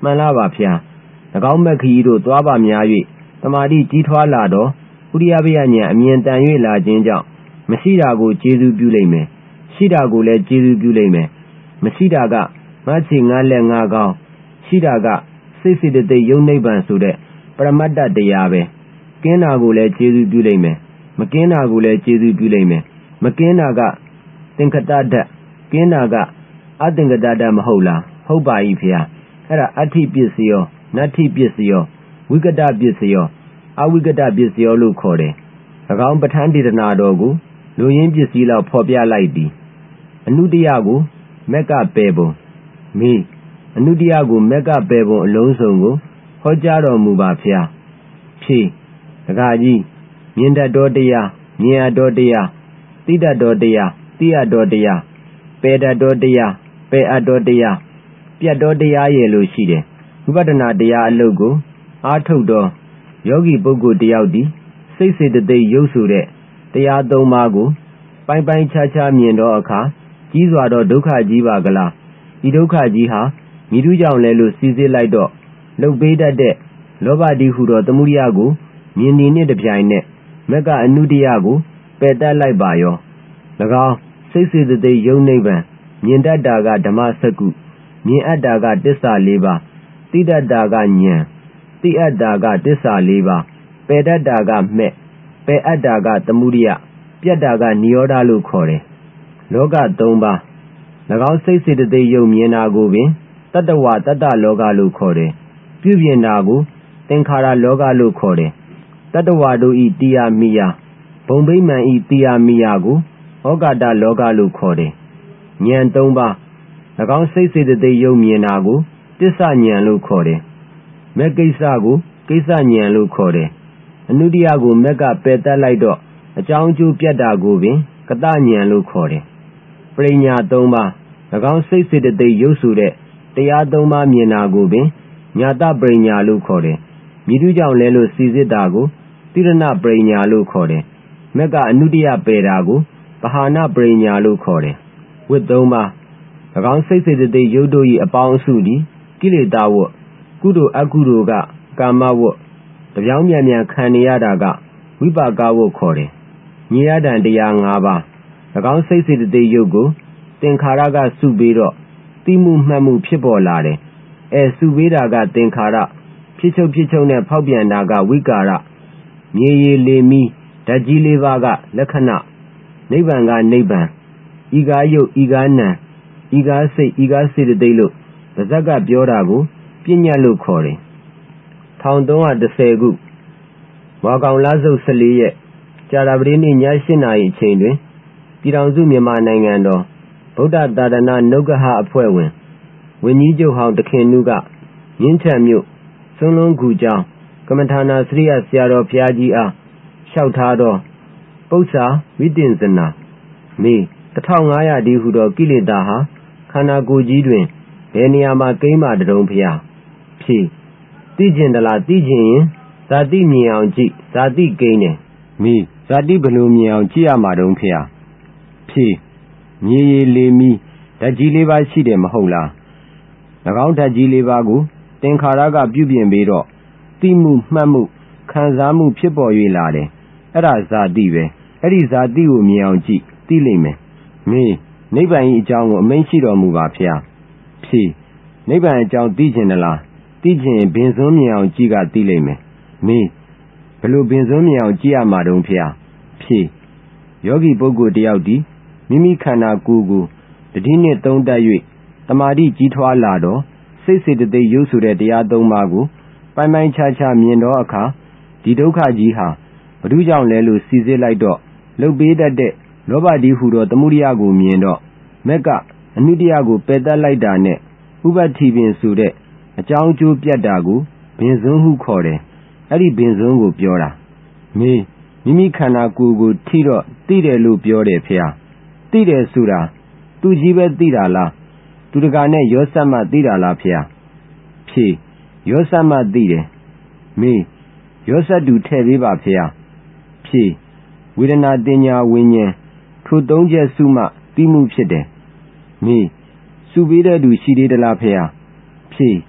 မှန်လားပါဖျား၎င်းမက်ခရီးတို့သွားပါများ၍တမာတိကြီးထွားလာတော့ဥရိယပယဉာဏ်အမြင်တန်၍လာခြင်းကြောင့်မရှိတာကိုကျေးဇူးပြုလိမ့်မယ်ရှိတာကိုလည်းကျေးဇူးပြုလိမ့်မယ်မရှိတာကမတ်ချေငါးလက်ငါးကောင်းရှိတာကစိတ်စေတသိက်ယုံနိဗ္ဗာန်ဆိုတဲ့ပရမတ္တတရားပဲကင်းတာကိုလည်းကျေးဇူးပြုလိမ့်မယ်မကင်းတာကိုလည်းကျေးဇူးပြုလိမ့်မယ်မကင်းတာကသင်္ခတဓာတ်ကင်းတာကအသင်္ခတဓာတ်မဟုတ်လားဟုတ်ပါ၏ဖျားအဲ့ဒါအဋ္ဌိပစ္စယောနတ္ထိပစ္စယောဝိကတပစ္စယောအဝိကတပစ္စယောလို့ခေါ်တယ်၎င်းပဋ္ဌာန်းဒေသနာတော်ကိုလူရင်းပစ္စည်းလောက်ဖော်ပြလိုက်သည်အနုတ္တယကိုမက်ကပယ်ပုံမေးအနုတ္တယကိုမက်ကပယ်ပုံအလုံးစုံကိုဟောကြားတော်မူပါဖျားဖြေဒကာကြီးမြင်တတ်တော်တရားမြင်ရတော်တရားသိတတ်တော်တရားသိရတော်တရားပယ်တတ်တော်တရားပယ်အပ်တော်တရားပြတ်တော်တရားရဲ့လို့ရှိတယ်ဝိပဿနာတရားအလုပ်ကိုအားထုတ်တော်ယောဂီပုဂ္ဂိုလ်တယောက်ဒီစိတ်စေတသိက်ရုပ်ဆိုတဲ့တရားသုံးပါးကိုပိုင်းပိုင်းခြားခြားမြင်တော့အခါကြီးစွာသောဒုက္ခကြီးပါကလားဒီဒုက္ခကြီးဟာမိသူကြောင့်လဲလို့စီစစ်လိုက်တော့လှုပ်ပေးတတ်တဲ့လောဘတိဟုသောသမုဒိယကိုမြင်နေနှင့်တပြိုင်နက်မက်ကအနုတ္တယကိုပယ်တတ်လိုက်ပါရော၎င်းစိတ်စေတသိက်ယုံနိဗ္ဗာန်မြင်တတ်တာကဓမ္မစက္ကုမြင်အပ်တာကတစ္ဆာလေးပါးသိတတ်တာကဉာဏ်သိအပ်တာကတစ္ဆာလေးပါးပယ်တတ်တာကမဲ့ပယ်အပ်တာကသမုဒိယပြတ်တာကနိရောဓလို့ခေါ်တယ်လောကသုံးပါး၎င်းစိတ်စေတသိက်ယုံမြင်တာကိုပင်တတ္တဝတတ္တလောကလို့ခေါ်တယ်ပြုပြင်တာကိုသင်္ခါရလောကလို့ခေါ်တယ်တတ္တဝတို့ဤတိယမိယဘုံဗိမာန်ဤတိယမိယကိုဩကာတလောကလို့ခေါ်တယ်ဉာဏ်သုံးပါး၎င်းစိတ်စေတသိက်ယုံမြင်တာကိုတစ္ဆဉာဏ်လို့ခေါ်တယ်မက်ကိစ္စကိုကိစ္စဉာဏ်လို့ခေါ်တယ်အနုတ္တယကိုမက်ကပယ်တတ်လိုက်တော့အကြောင်းအကျိုးပြတ်တာကိုပင်ကတဉာဏ်လို့ခေါ်တယ်ပရိညာသုံးပါး၎င်းစိတ်စေတသိက်ရုပ်ဆိုတဲ့တရားသုံးပါးမြင်တာကိုပင်ညာတပရိညာလို့ခေါ်တယ်မိသူကြောင့်လဲလို့စီစစ်တာကိုတိရဏပရိညာလို့ခေါ်တယ်မက်ကအနုတ္တယပယ်တာကိုပဟာနပရိညာလို့ခေါ်တယ်ဝိသုံးပါး၎င်းစိတ်စေတသိက်ရုပ်တို့၏အပေါင်းအစုသည်ကိလေသာဝတ်ကုသိုလ်အကုသိုလ်ကကာမဝတ်တပြောင်းပြန်ပြန်ခံနေရတာကဝိပါကဝတ်ခေါ်တယ်ညေယတံတရား၅ပါး၎င်းစိတ်စေတသိက်ရုပ်ကိုသင်္ခါရကစုပြီးတော့သိမှုမှတ်မှုဖြစ်ပေါ်လာတယ်အဲစုပေးတာကသင်္ခါရဖြစ်ချုပ်ဖြစ်ချုပ်နဲ့ဖောက်ပြန်တာကဝိကာရမြေရည်လေမီဓာတ်ကြီးလေးပါးကလက္ခဏာနိဗ္ဗာန်ကနိဗ္ဗာန်ဤကားယုတ်ဤကားနံဤကားစိတ်ဤကားစေတသိက်လို့ပါဇက်ကပြောတာကိုပညာလို့ခေါ်တယ်၁၃၁၀ခုဝါကောင်လဆုပ်၁၄ရက်ကြာသပတေးနေ့ည၈နာရီအချိန်တွင်ပြည်ထောင်စုမြန်မာနိုင်ငံတော်ဗုဒ္ဓသာသနာနုဂ္ဂဟအဖွဲ့ဝင်ဝန်ကြီးချုပ်ဟောင်းတခင်နုကမြင်းထံမြို့စွန်းလွန်ကူကျောင်းကမ္မထာနာစရိယဆရာတော်ဘုရားကြီးအားလျှောက်ထားသောပု္ပ္ပာဝိတင်ဇနာမေတထောင်ငါးရာဒီဟုသောကိလေသာဟာခန္ဓာကိုယ်ကြီးတွင်ဘယ်နေရာမှာကိန်းပါတုံးဖျားဖြေသိကျင်တလားသိကျင်ရင်ဇာတိမြင်အောင်ကြည့်ဇာတိကိန်းတယ်မေဇာတိဘယ်လိုမြင်အောင်ကြည့်ရမှာတုံးဖျားဖြေမြေရည်လေမီဓာတ်ကြီးလေးပါးရှိတယ်မဟုတ်လား၎င်းဓာတ်ကြီးလေးပါးကိုသင်္ခါရကပြုပြင်ပြီးတော့သိမှုမှတ်မှုခံစားမှုဖြစ်ပေါ်၍လာတယ်အဲ့ဒါဇာတိပဲအဲ့ဒီဇာတိကိုမြင်အောင်ကြည့်သိလိမ့်မယ်မေနိဗ္ဗာန်၏အကြောင်းကိုအမိန့်ရှိတော်မူပါဖျားဖြေနိဗ္ဗာန်အကြောင်းသိကျင်သလားသိကျင်ရင်ဘင်စွန်းမြင်အောင်ကြည့်ကသိလိမ့်မယ်မေဘယ်လိုဘင်စွန်းမြင်အောင်ကြည့်ရမှာတုံးဖျားဖြေယောဂီပုဂ္ဂိုလ်တယောက်ဒီမိမိခန္ဓာကိုယ်ကိုတတိနှစ်သုံးတတ်၍တမာတိကြီးထွားလာတော့စိတ်စေတသိက်ရုပ်ဆိုတဲ့တရားသုံးပါးကိုပိုင်းပိုင်းခြားခြားမြင်တော့အခါဒီဒုက္ခကြီးဟာဘ누구ကြောင့်လဲလို့စီစစ်လိုက်တော့လှုပ်ပေးတတ်တဲ့လောဘတိဟုသောသမုဒိယကိုမြင်တော့မက်ကအနုတ္တယကိုပယ်တတ်လိုက်တာနဲ့ဥပ္ပတ္တိပင်ဆိုတဲ့အကြောင်းအကျိုးပြတ်တာကိုဘင်စွန်းဟုခေါ်တယ်အဲ့ဒီဘင်စွန်းကိုပြောတာမေမိမိခန္ဓာကိုယ်ကိုထိတော့သိတယ်လို့ပြောတယ်ဖေဟာသိတယ်ဆိုတာသူကြီးပဲသိတာလားသူတကာနဲ့ရောဆက်မှသိတာလားဖေဟာဖြေရောဆက်မှသိတယ်မေရောဆက်တူထည့်ပေးပါဖေဟာဖြေဝေဒနာတင်ညာဝိညာဉ်ထိုသုံးချက်စုမှသိမှုဖြစ်တယ်မေစုပေးတဲ့သူရှိသေးသလားဖေဟာဖြေ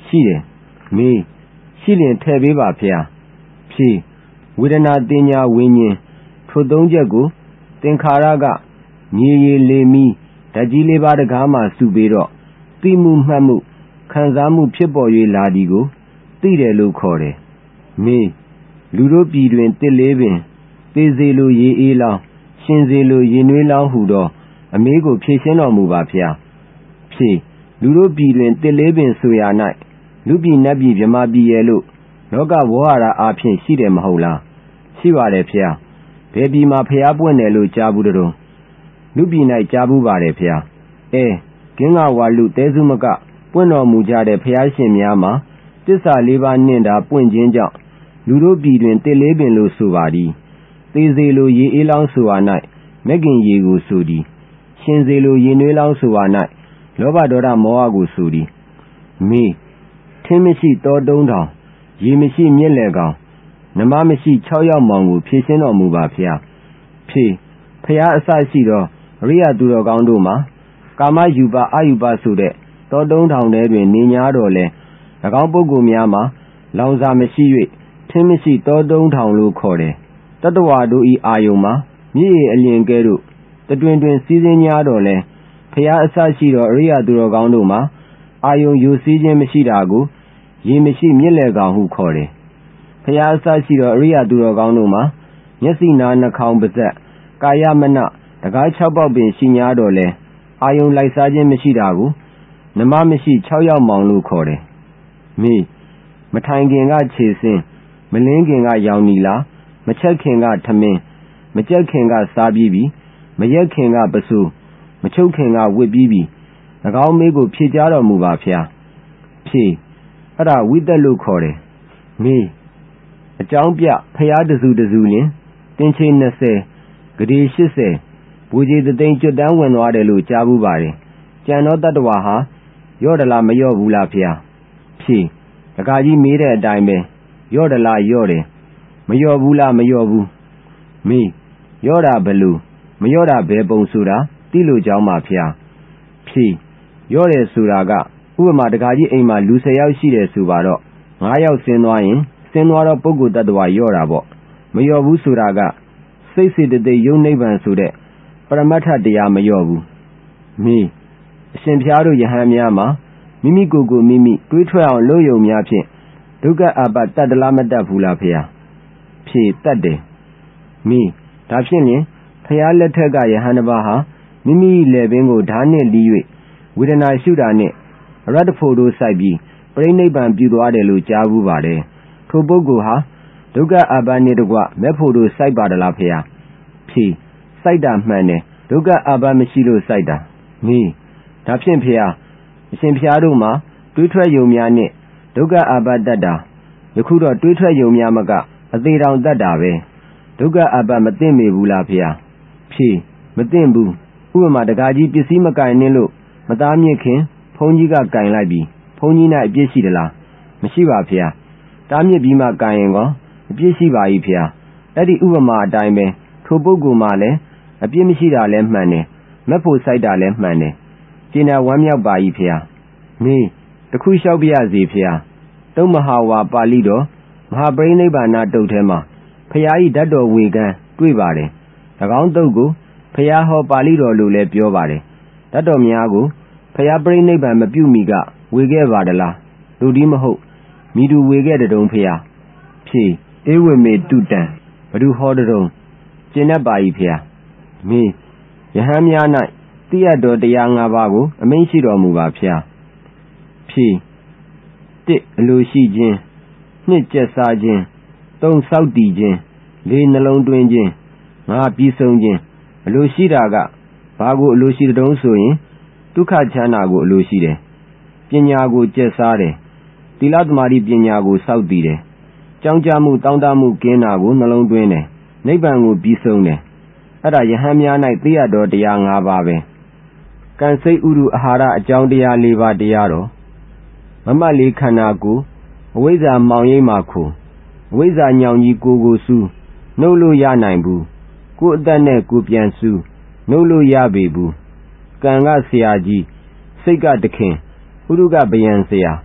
ရှိတယ်မေးရှိလျင်ထည့်ပေးပါဖေဟာဖြေဝေဒနာတင်ညာဝိညာဉ်ထိုသုံးချက်ကိုသင်္ခါရကမြေရည်လေမီဓာတ်ကြီးလေးပါးတကားမှစုပြီးတော့သိမှုမှတ်မှုခံစားမှုဖြစ်ပေါ်၍လာသည်ကိုသိတယ်လို့ခေါ်တယ်မေးလူတို့ပြည်တွင်တစ်လေးပင်သေစေလိုရေအေးလောင်းရှင်စေလိုရေနွေးလောင်းဟုသောအမေးကိုဖြေရှင်းတော်မူပါဖျားဖြေလူတို့ပြည်တွင်တစ်လေးပင်ဆိုရာ၌လူပြည်နတ်ပြည်ဗြဟ္မာပြည်ရဲ့လို့လောကဝေါဟာရအားဖြင့်ရှိတယ်မဟုတ်လားရှိပါတယ်ဖျားဘယ်ပြည်မှာဖျားပွင့်တယ်လို့ကြားဘူးတုံးလူပြည်၌ကြားဘူးပါတယ်ဖျားအဲကင်းကဝါလူတဲစုမကပွင့်တော်မူကြတဲ့ဖျားရှင်များမှာတစ္ဆာလေးပါးနှင့်တာပွင့်ခြင်းကြောင့်လူတို့ပြည်တွင်တစ်လေးပင်လို့ဆိုပါသည်သေစေလိုရေအေးလောင်းဆိုပါ၌မက်ကင်ရေကိုဆိုသည်ရှင်စေလိုရေနွေးလောင်းဆိုပါ၌လောဘဒေါသမောဟကိုဆိုသည်မေးထင်းမရှိတောတုံးထောင်ရေမရှိမြစ်လေကောင်နမမရှိ၆ယောက်မောင်ကိုဖြည့်ရှင်းတော်မူပါဖျားဖြေဖျားအစရှိသောအရိယသူတော်ကောင်းတို့မှာကာမယူပအယူပဆိုတဲ့တောတုံးထောင်ထဲတွင်နေ냐တော်လဲ၎င်းပုဂ္ဂိုလ်များမှာလောင်စာမရှိ၍ထင်းမရှိတောတုံးထောင်လို့ခေါ်တယ်တတ္တဝါတို့ဤအာယုံမှာမြည်ရည်အလျင်ကဲ့သို့တတွင်တွင်စီးစင်း냐တော်လဲဖျားအစရှိသောအရိယသူတော်ကောင်းတို့မှာအာယုံယူစည်းခြင်းမရှိတာကိုရေမရှိမြစ်လေကောင်ဟုခေါ်တယ်ဖျားအစရှိသောအရိယသူတော်ကောင်းတို့မှာမျက်စိနာနှာခေါင်းပါးစပ်ကာယမနတကား၆ပေါက်ပင်ရှိ냐တော်လဲအာယုံလိုက်စားခြင်းမရှိတာကိုနမမရှိ၆ယောက်မောင်လို့ခေါ်တယ်မေးမထိုင်ခင်ကခြေစင်းမလင်းခင်ကရောင်နီလာမချက်ခင်ကထမင်းမကြက်ခင်ကစားပြီးပြီမရက်ခင်ကပစိုးမချုပ်ခင်ကဝစ်ပြီးပြီ၎င်းမေးကိုဖြေကြားတော်မူပါဖျားဖြေအဲ့ဒါဝိသက်လို့ခေါ်တယ်မေးအကြောင်းပြဖျားတစုတစုလင်တင်ချေ၂၀ဂရေ၈၀ဘူကြီးတသိန်းကျွတ်တန်းဝင်သွားတယ်လို့ကြားဘူးပါတယ်ကြံသောတတ္တဝါဟာရော့ဒလားမရော့ဘူးလားဖျားဖြေတခါကြီးမေးတဲ့အတိုင်းပဲရော့ဒလားရော့တယ်မရော့ဘူးလားမရော့ဘူးမေးရော့တာဘယ်လိုမရော့တာဘယ်ပုံဆိုတာသိလို့ကြောင်းပါဖျားဖြေရော့တယ်ဆိုတာကဥပမာတခါကြီးအိမ်မှာလူ၁၀ယောက်ရှိတယ်ဆိုပါတော့၅ယောက်ဆင်းသွားရင်ဆင်းသွားတော့ပုဂ္ဂိုလ်တ attva ရော့တာပေါ့မရော့ဘူးဆိုတာကစိတ်စေတသိက်ယုံနိဗ္ဗာန်ဆိုတဲ့ပရမတ္ထတရားမရော့ဘူးမေးအရှင်ဖျားတို့ယဟန်များမှာမိမိကိုယ်ကိုမိမိတွေးထွက်အောင်လုပ်ယုံများဖြင့်ဒုက္ခအပတ္တတလားမတတ်ဘူးလားဖေဟာဖြေတတ်တယ်မေးဒါဖြင့်လျှင်ဖျားလက်ထက်ကယဟန်တစ်ပါးဟာမိမိလက်ပင်ကိုဓာနှင့်လီး၍ဝေဒနာရှုတာနှင့်အရတ္တဖို့တို့စိုက်ပြီးပြိဋိဘံပြုသွားတယ်လို့ကြားဘူးပါတယ်ထိုပုဂ္ဂိုလ်ဟာဒုက္ခအပ္ပနှင့်တကွမဲ့ဖို့တို့စိုက်ပါတလားဖေဟာဖြေစိုက်တာမှန်တယ်ဒုက္ခအပ္ပမရှိလို့စိုက်တာမေးဒါဖြင့်ဖေဟာအရှင်ဖျားတို့မှာတွေးထွက်ယုံများနှင့်ဒုက္ခအပ္ပတတ်တာယခုတော့တွေးထွက်ယုံများမကအသေးတောင်တတ်တာပဲဒုက္ခအပ္ပမသိမေဘူးလားဖေဟာဖြေမသိဘူးဥပမာတကားကြီးပစ္စည်းမကင်နှင်းလို့မသားမြင့်ခင်ဘုန်းကြီးကကင်လိုက်ပြီဘုန်းကြီး၌အပြစ်ရှိသလားမရှိပါဖေဟာတားမြစ်ပြီးမှကင်ရင်ကောအပြစ်ရှိပါ၏ဖေဟာအဲ့ဒီဥပမာအတိုင်းပဲထိုပုဂ္ဂိုလ်မှလည်းအပြစ်မရှိတာလည်းမှန်တယ်မက်ဖို့စိုက်တာလည်းမှန်တယ်ကျင်နာဝမ်းမြောက်ပါ၏ဖေဟာမေးတခုလျှောက်ပြရစီဖေဟာတုတ်မဟာဝါပါဠိတော်မဟာပရိနိဗ္ဗာန်တုတ်ထဲမှာဖရာဤဓာတ်တော်ဝေကံတွေ့ပါတယ်၎င်းတုတ်ကိုဖရာဟောပါဠိတော်လို့လည်းပြောပါတယ်ဓာတ်တော်များကိုဖရာပရိနိဗ္ဗာန်မပြုမီကဝေခဲ့ပါတလားလူဒီမဟုတ်မိတူဝေခဲ့တဲ့တုံးဖရာဖြေဧဝမေတုတံဘဒုဟောတဲ့တုံးကျင့်တတ်ပါ၏ဖရာမေးယဟန်များ၌တိယတော်တရား၅ပါးကိုအမိန့်ရှိတော်မူပါဖျားဖြေတစ်အလိုရှိခြင်းနှစ်ကျက်စားခြင်းသုံးစောက်တည်ခြင်းလေးနှလုံးသွင်းခြင်းငါးပြီးဆုံးခြင်းအလိုရှိတာကဘာကိုအလိုရှိတဲ့တုံးဆိုရင်ဒုက္ခချမ်းသာကိုအလိုရှိတယ်ပညာကိုကျက်စားတယ်သီလသမာဓိပညာကိုစောက်တည်တယ်ကြောင်းကြမှုတောင်းတမှုကင်းတာကိုနှလုံးသွင်းတယ်နိဗ္ဗာန်ကိုပြီးဆုံးတယ်အဲ့ဒါယဟန်များ၌သိရတော်တရား၅ပါးပဲကံစိတ်ဥရုအာဟာရအကြောင်းတရား၄ပါးတရားတော်မမတ်လေးခန္ဓာကိုယ်အဝိဇ္ဇာမောင်ရိပ်မှခိုအဝိဇ္ဇာညောင်ကြီးကိုကိုစူးနှုတ်လို့ရနိုင်ဘူးကိုယ်အသက်နဲ့ကိုပြန်စူးနှုတ်လို့ရပေဘူးကံကဆရာကြီးစိတ်ကတခင်ဥရုကဗျံဆရာ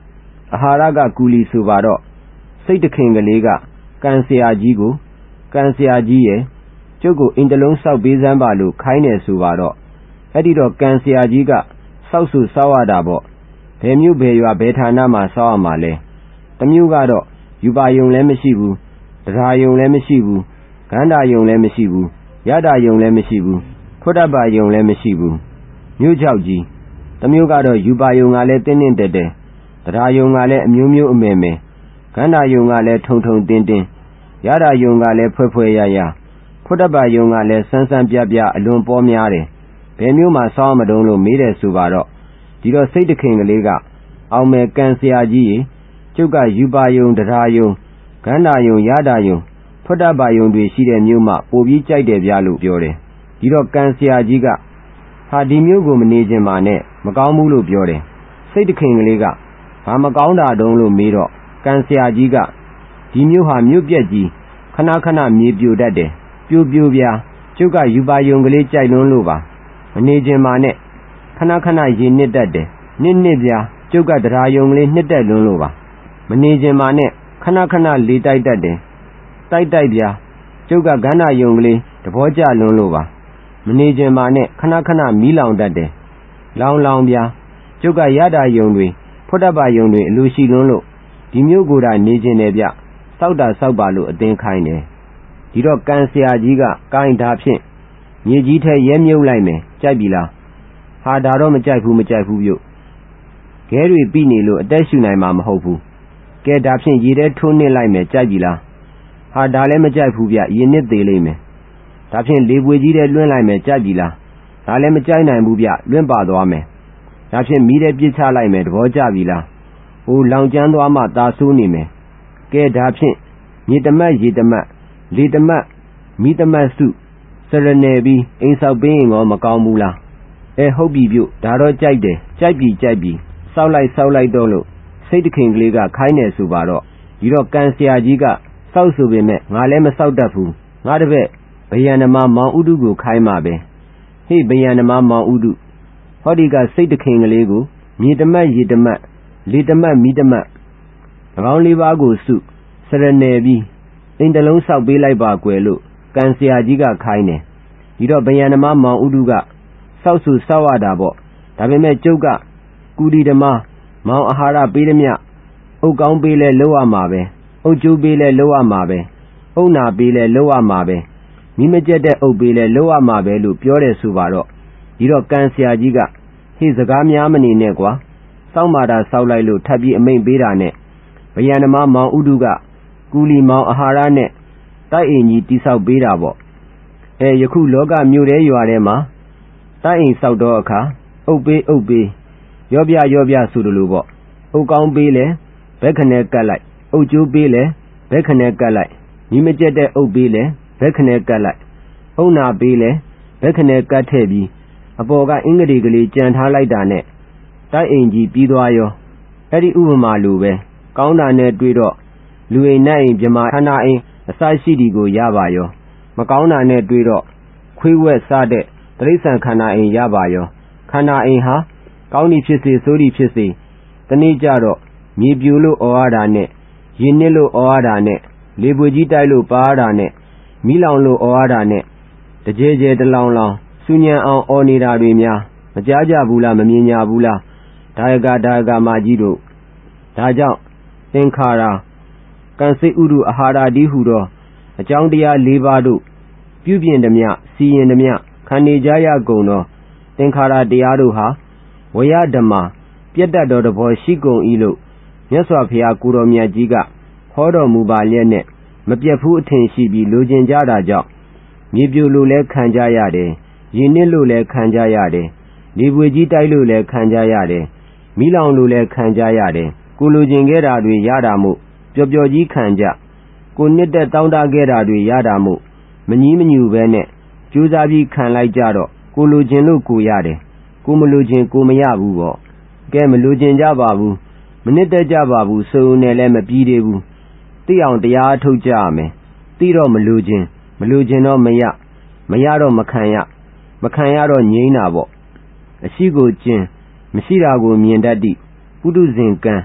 အာဟာရကကူလီဆိုပါတော့စိတ်တခင်ကလေးကကန်ဆရာကြီးကိုကန်ဆရာကြီးရဲ့ကျုပ်ကိုအင်တလုံးစောက်ပေးစမ်းပါလို့ခိုင်းတယ်ဆိုပါတော့အဲ့ဒီတော့ကန်ဆရာကြီးကစောက်ဆူစောက်ရတာပေါ့ဘယ်မြို့ဘယ်ရွာဘယ်ဌာနမှာစောက်ရမှာလဲတမျိုးကတော့ယူပါယုံလည်းမရှိဘူးတရားယုံလည်းမရှိဘူးဂန္ဓာယုံလည်းမရှိဘူးရတာယုံလည်းမရှိဘူးဖွတ်တပယုံလည်းမရှိဘူးမြို့ချောက်ကြီးတမျိုးကတော့ယူပါယုံကလည်းတင်းတင်းတဲတဲတရားယုံကလည်းအမျိုးမျိုးအမယ်မယ်ဂန္ဓာယုံကလည်းထုံထုံတင်းတင်းရတာယုံကလည်းဖွဲဖွဲရရဖွတ်တပယုံကလည်းဆန်းဆန်းပြပြအလွန်ပေါ်များတယ်ဘယ်မျိုးမှာစောင်းမတုံးလို့မေးတယ်ဆိုပါတော့ဒီတော့စိတ်တခင်ကလေးကအောင်မယ်ကန်ဆရာကြီးရေကျုပ်ကယူပါယုံတရားယုံဂန္ဓာယုံရတာယုံဖွတ်တပယုံတွေရှိတဲ့မြို့မှာပိုပြီးကြိုက်တယ်ဗျလို့ပြောတယ်ဒီတော့ကန်ဆရာကြီးကဟာဒီမြို့ကိုမနေခြင်းပါနဲ့မကောင်းဘူးလို့ပြောတယ်စိတ်တခင်ကလေးကဘာမကောင်းတာတုံးလို့မေးတော့ကန်ဆရာကြီးကဒီမြို့ဟာမြို့ပြက်ကြီးခဏခဏမြေပြိုတတ်တယ်ပြိုပြိုပြာကျုပ်ကယူပါယုံကလေးကြိုက်လွန်းလို့ပါမနေခြင်းပါနဲ့ခဏခဏရေနစ်တတ်တယ်နစ်နစ်ပြာကျုပ်ကတရားယုံကလေးနှစ်တက်လွန်းလို့ပါမနေခြင်းပါနဲ့ခဏခဏလေတိုက်တတ်တယ်တိုက်တိုက်ပြာကျုပ်ကဂန္ဓာယုံကလေးသဘောကျလွန်းလို့ပါမနေခြင်းပါနဲ့ခဏခဏမီးလောင်တတ်တယ်လောင်လောင်ပြာကျုပ်ကရတာယုံတွေဖွတ်တပယုံတွေအလိုရှိလွန်းလို့ဒီမျိုးကိုယ်တိုင်နေခြင်းတယ်ဗျစောက်တာစောက်ပါလို့အသင်ခိုင်းတယ်ဒီတော့ကန်ဆရာကြီးကကိုင်းဒါဖြင့်မြေကြီးထဲရဲမြုပ်လိုက်မယ်ကြိုက်ပြီလားဟာဒါတော့မကြိုက်ဘူးမကြိုက်ဘူးပြုတ်ခဲတွေပြီးနေလို့အသက်ရှူနိုင်မှာမဟုတ်ဘူးကဲဒါဖြင့်ရေထဲထိုးနစ်လိုက်မယ်ကြိုက်ပြီလားဟာဒါလည်းမကြိုက်ဘူးဗျရေနစ်သေးလိမ့်မယ်ဒါဖြင့်လေပွေကြီးထဲလွှင့်လိုက်မယ်ကြိုက်ပြီလားဒါလည်းမကြိုက်နိုင်ဘူးဗျလွှင့်ပါသွားမယ်ဒါဖြင့်မီးထဲပြစ်ချလိုက်မယ်သဘောကျပြီလားဟိုလောင်ကျန်းသွားမှသာဆိုးနေမယ်ကဲဒါဖြင့်မြေတမတ်ရေတမတ်လေတမတ်မီးတမတ်စုစရနယ်ပြီးအိမ်ဆောက်ပေးရင်ရောမကောင်းဘူးလားအဲဟုတ်ပြီပြုတ်ဒါတော့ကြိုက်တယ်ကြိုက်ပြီကြိုက်ပြီစောက်လိုက်စောက်လိုက်တော့လို့စိတ်တခင်ကလေးကခိုင်းတယ်ဆိုပါတော့ဒီတော့ကန်ဆရာကြီးကစောက်ဆိုပေမဲ့ငါလည်းမစောက်တတ်ဘူးငါတပည့်ဗယံနမမောင်ဥဒုကိုခိုင်းပါပဲဟေ့ဗယံနမမောင်ဥဒုဟောဒီကစိတ်တခင်ကလေးကိုမြေတမတ်ရေတမတ်လေတမတ်မီးတမတ်၎င်းလေးပါးကိုစုစရနယ်ပြီးအိမ်တလုံးဆောက်ပေးလိုက်ပါကွယ်လို့ကန်ဆရာကြီးကခိုင်းတယ်ဒီတော့ဗယံနမမောင်ဥဒုကစောက်စုစောက်ရတာပေါ့ဒါပေမဲ့ကျုပ်ကကူဒီဓမ္မမောင်အာဟာရပေးသည်မြအုတ်ကောင်းပေးလဲလောက်ရမှာပဲအုတ်ကျိုးပေးလဲလောက်ရမှာပဲအုတ်နာပေးလဲလောက်ရမှာပဲမိမကျက်တဲ့အုတ်ပေးလဲလောက်ရမှာပဲလို့ပြောတယ်ဆိုပါတော့ဒီတော့ကန်ဆရာကြီးကဟေ့စကားများမနေနဲ့ကွာစောက်မာတာစောက်လိုက်လို့ထပ်ပြီးအမိန့်ပေးတာနဲ့ဗယံနမမောင်ဥဒုကကူလီမောင်အာဟာရနဲ့တိုက်အိမ်ကြီးတိဆောက်ပေးတာပေါ့အဲယခုလောကမြို့ထဲရွာထဲမှာတိုက်အိမ်ဆောက်တော့အခါအုတ်ပေးအုတ်ပေးရောပြရောပြဆိုလိုပေါ့အုတ်ကောင်းပေးလဲဘက်ခနဲ့ကတ်လိုက်အုတ်ကျိုးပေးလဲဘက်ခနဲ့ကတ်လိုက်မိမကျက်တဲ့အုတ်ပေးလဲဘက်ခနဲ့ကတ်လိုက်အုတ်နာပေးလဲဘက်ခနဲ့ကတ်ထည့်ပြီးအပေါ်ကအင်္ဂလိကလေးကြံထားလိုက်တာနဲ့တိုက်အိမ်ကြီးပြီးသွားရောအဲ့ဒီဥပမာလိုပဲကောင်းတာနဲ့တွေ့တော့လူအိမ်နဲ့အိမ်ပြမခန္ဓာအိမ်အစရှိဒီကိုရပါရောမကောင်းတာနဲ့တွေ့တော့ခွေးဝက်စတဲ့တိရစ္ဆာန်ခန္ဓာအိမ်ရပါရောခန္ဓာအိမ်ဟာကောင်းသည်ဖြစ်စေဆိုးသည်ဖြစ်စေတနေ့ကျတော့မြေပြိုလို့ဩရတာနဲ့ရေနစ်လို့ဩရတာနဲ့လေပွေကြီးတိုက်လို့ပါရတာနဲ့မီးလောင်လို့ဩရတာနဲ့တကြဲကြဲတလောင်လောင်စူညံအောင်ဩနေတာတွေများမကြားကြဘူးလားမမြင်ကြဘူးလားဒါယကဒါယကမကြီးတို့ဒါကြောင့်သင်္ခါရကံစိတ်ဥဒုအာဟာရတိဟုသောအကြောင်းတရား၄ပါးတို့ပြုပြင်သည်မြစီရင်သည်မြခံနေကြရကုန်သောသင်္ခါရတရားတို့ဟာဝယဓမ္မာပြတ်တတ်သောတဘောရှိကုန်၏လို့မြတ်စွာဘုရားကိုတော်မြတ်ကြီးကဟောတော်မူပါလျက်နဲ့မပြတ်ဘူးအထင်ရှိပြီးလိုချင်ကြတာကြောင့်မြေပြိုလို့လည်းခံကြရတယ်ရေနစ်လို့လည်းခံကြရတယ်လေပွေကြီးတိုက်လို့လည်းခံကြရတယ်မီးလောင်လို့လည်းခံကြရတယ်ကိုလိုချင်ခဲ့တာတွေရတာမို့ပျော်ပျော်ကြီးခံကြကိုနှစ်သက်တောင်းတခဲ့တာတွေရတာမို့မငြီးမညူပဲနဲ့ကြိုးစားပြီးခံလိုက်ကြတော့ကိုလိုချင်လို့ကိုရတယ်ကိုမလိုချင်ကိုမရဘူးပေါ့ကဲမလိုချင်ကြပါဘူးမနစ်သက်ကြပါဘူးဆိုုံနဲ့လည်းမပြီးသေးဘူးသိအောင်တရားထုတ်ကြရမယ်သိတော့မလိုချင်မလိုချင်တော့မရမရတော့မခံရမခံရတော့ငြိမ်းတာပေါ့အရှိကိုကျင်မရှိတာကိုမြင်တတ်သည့်ပုထုဇဉ်ကံ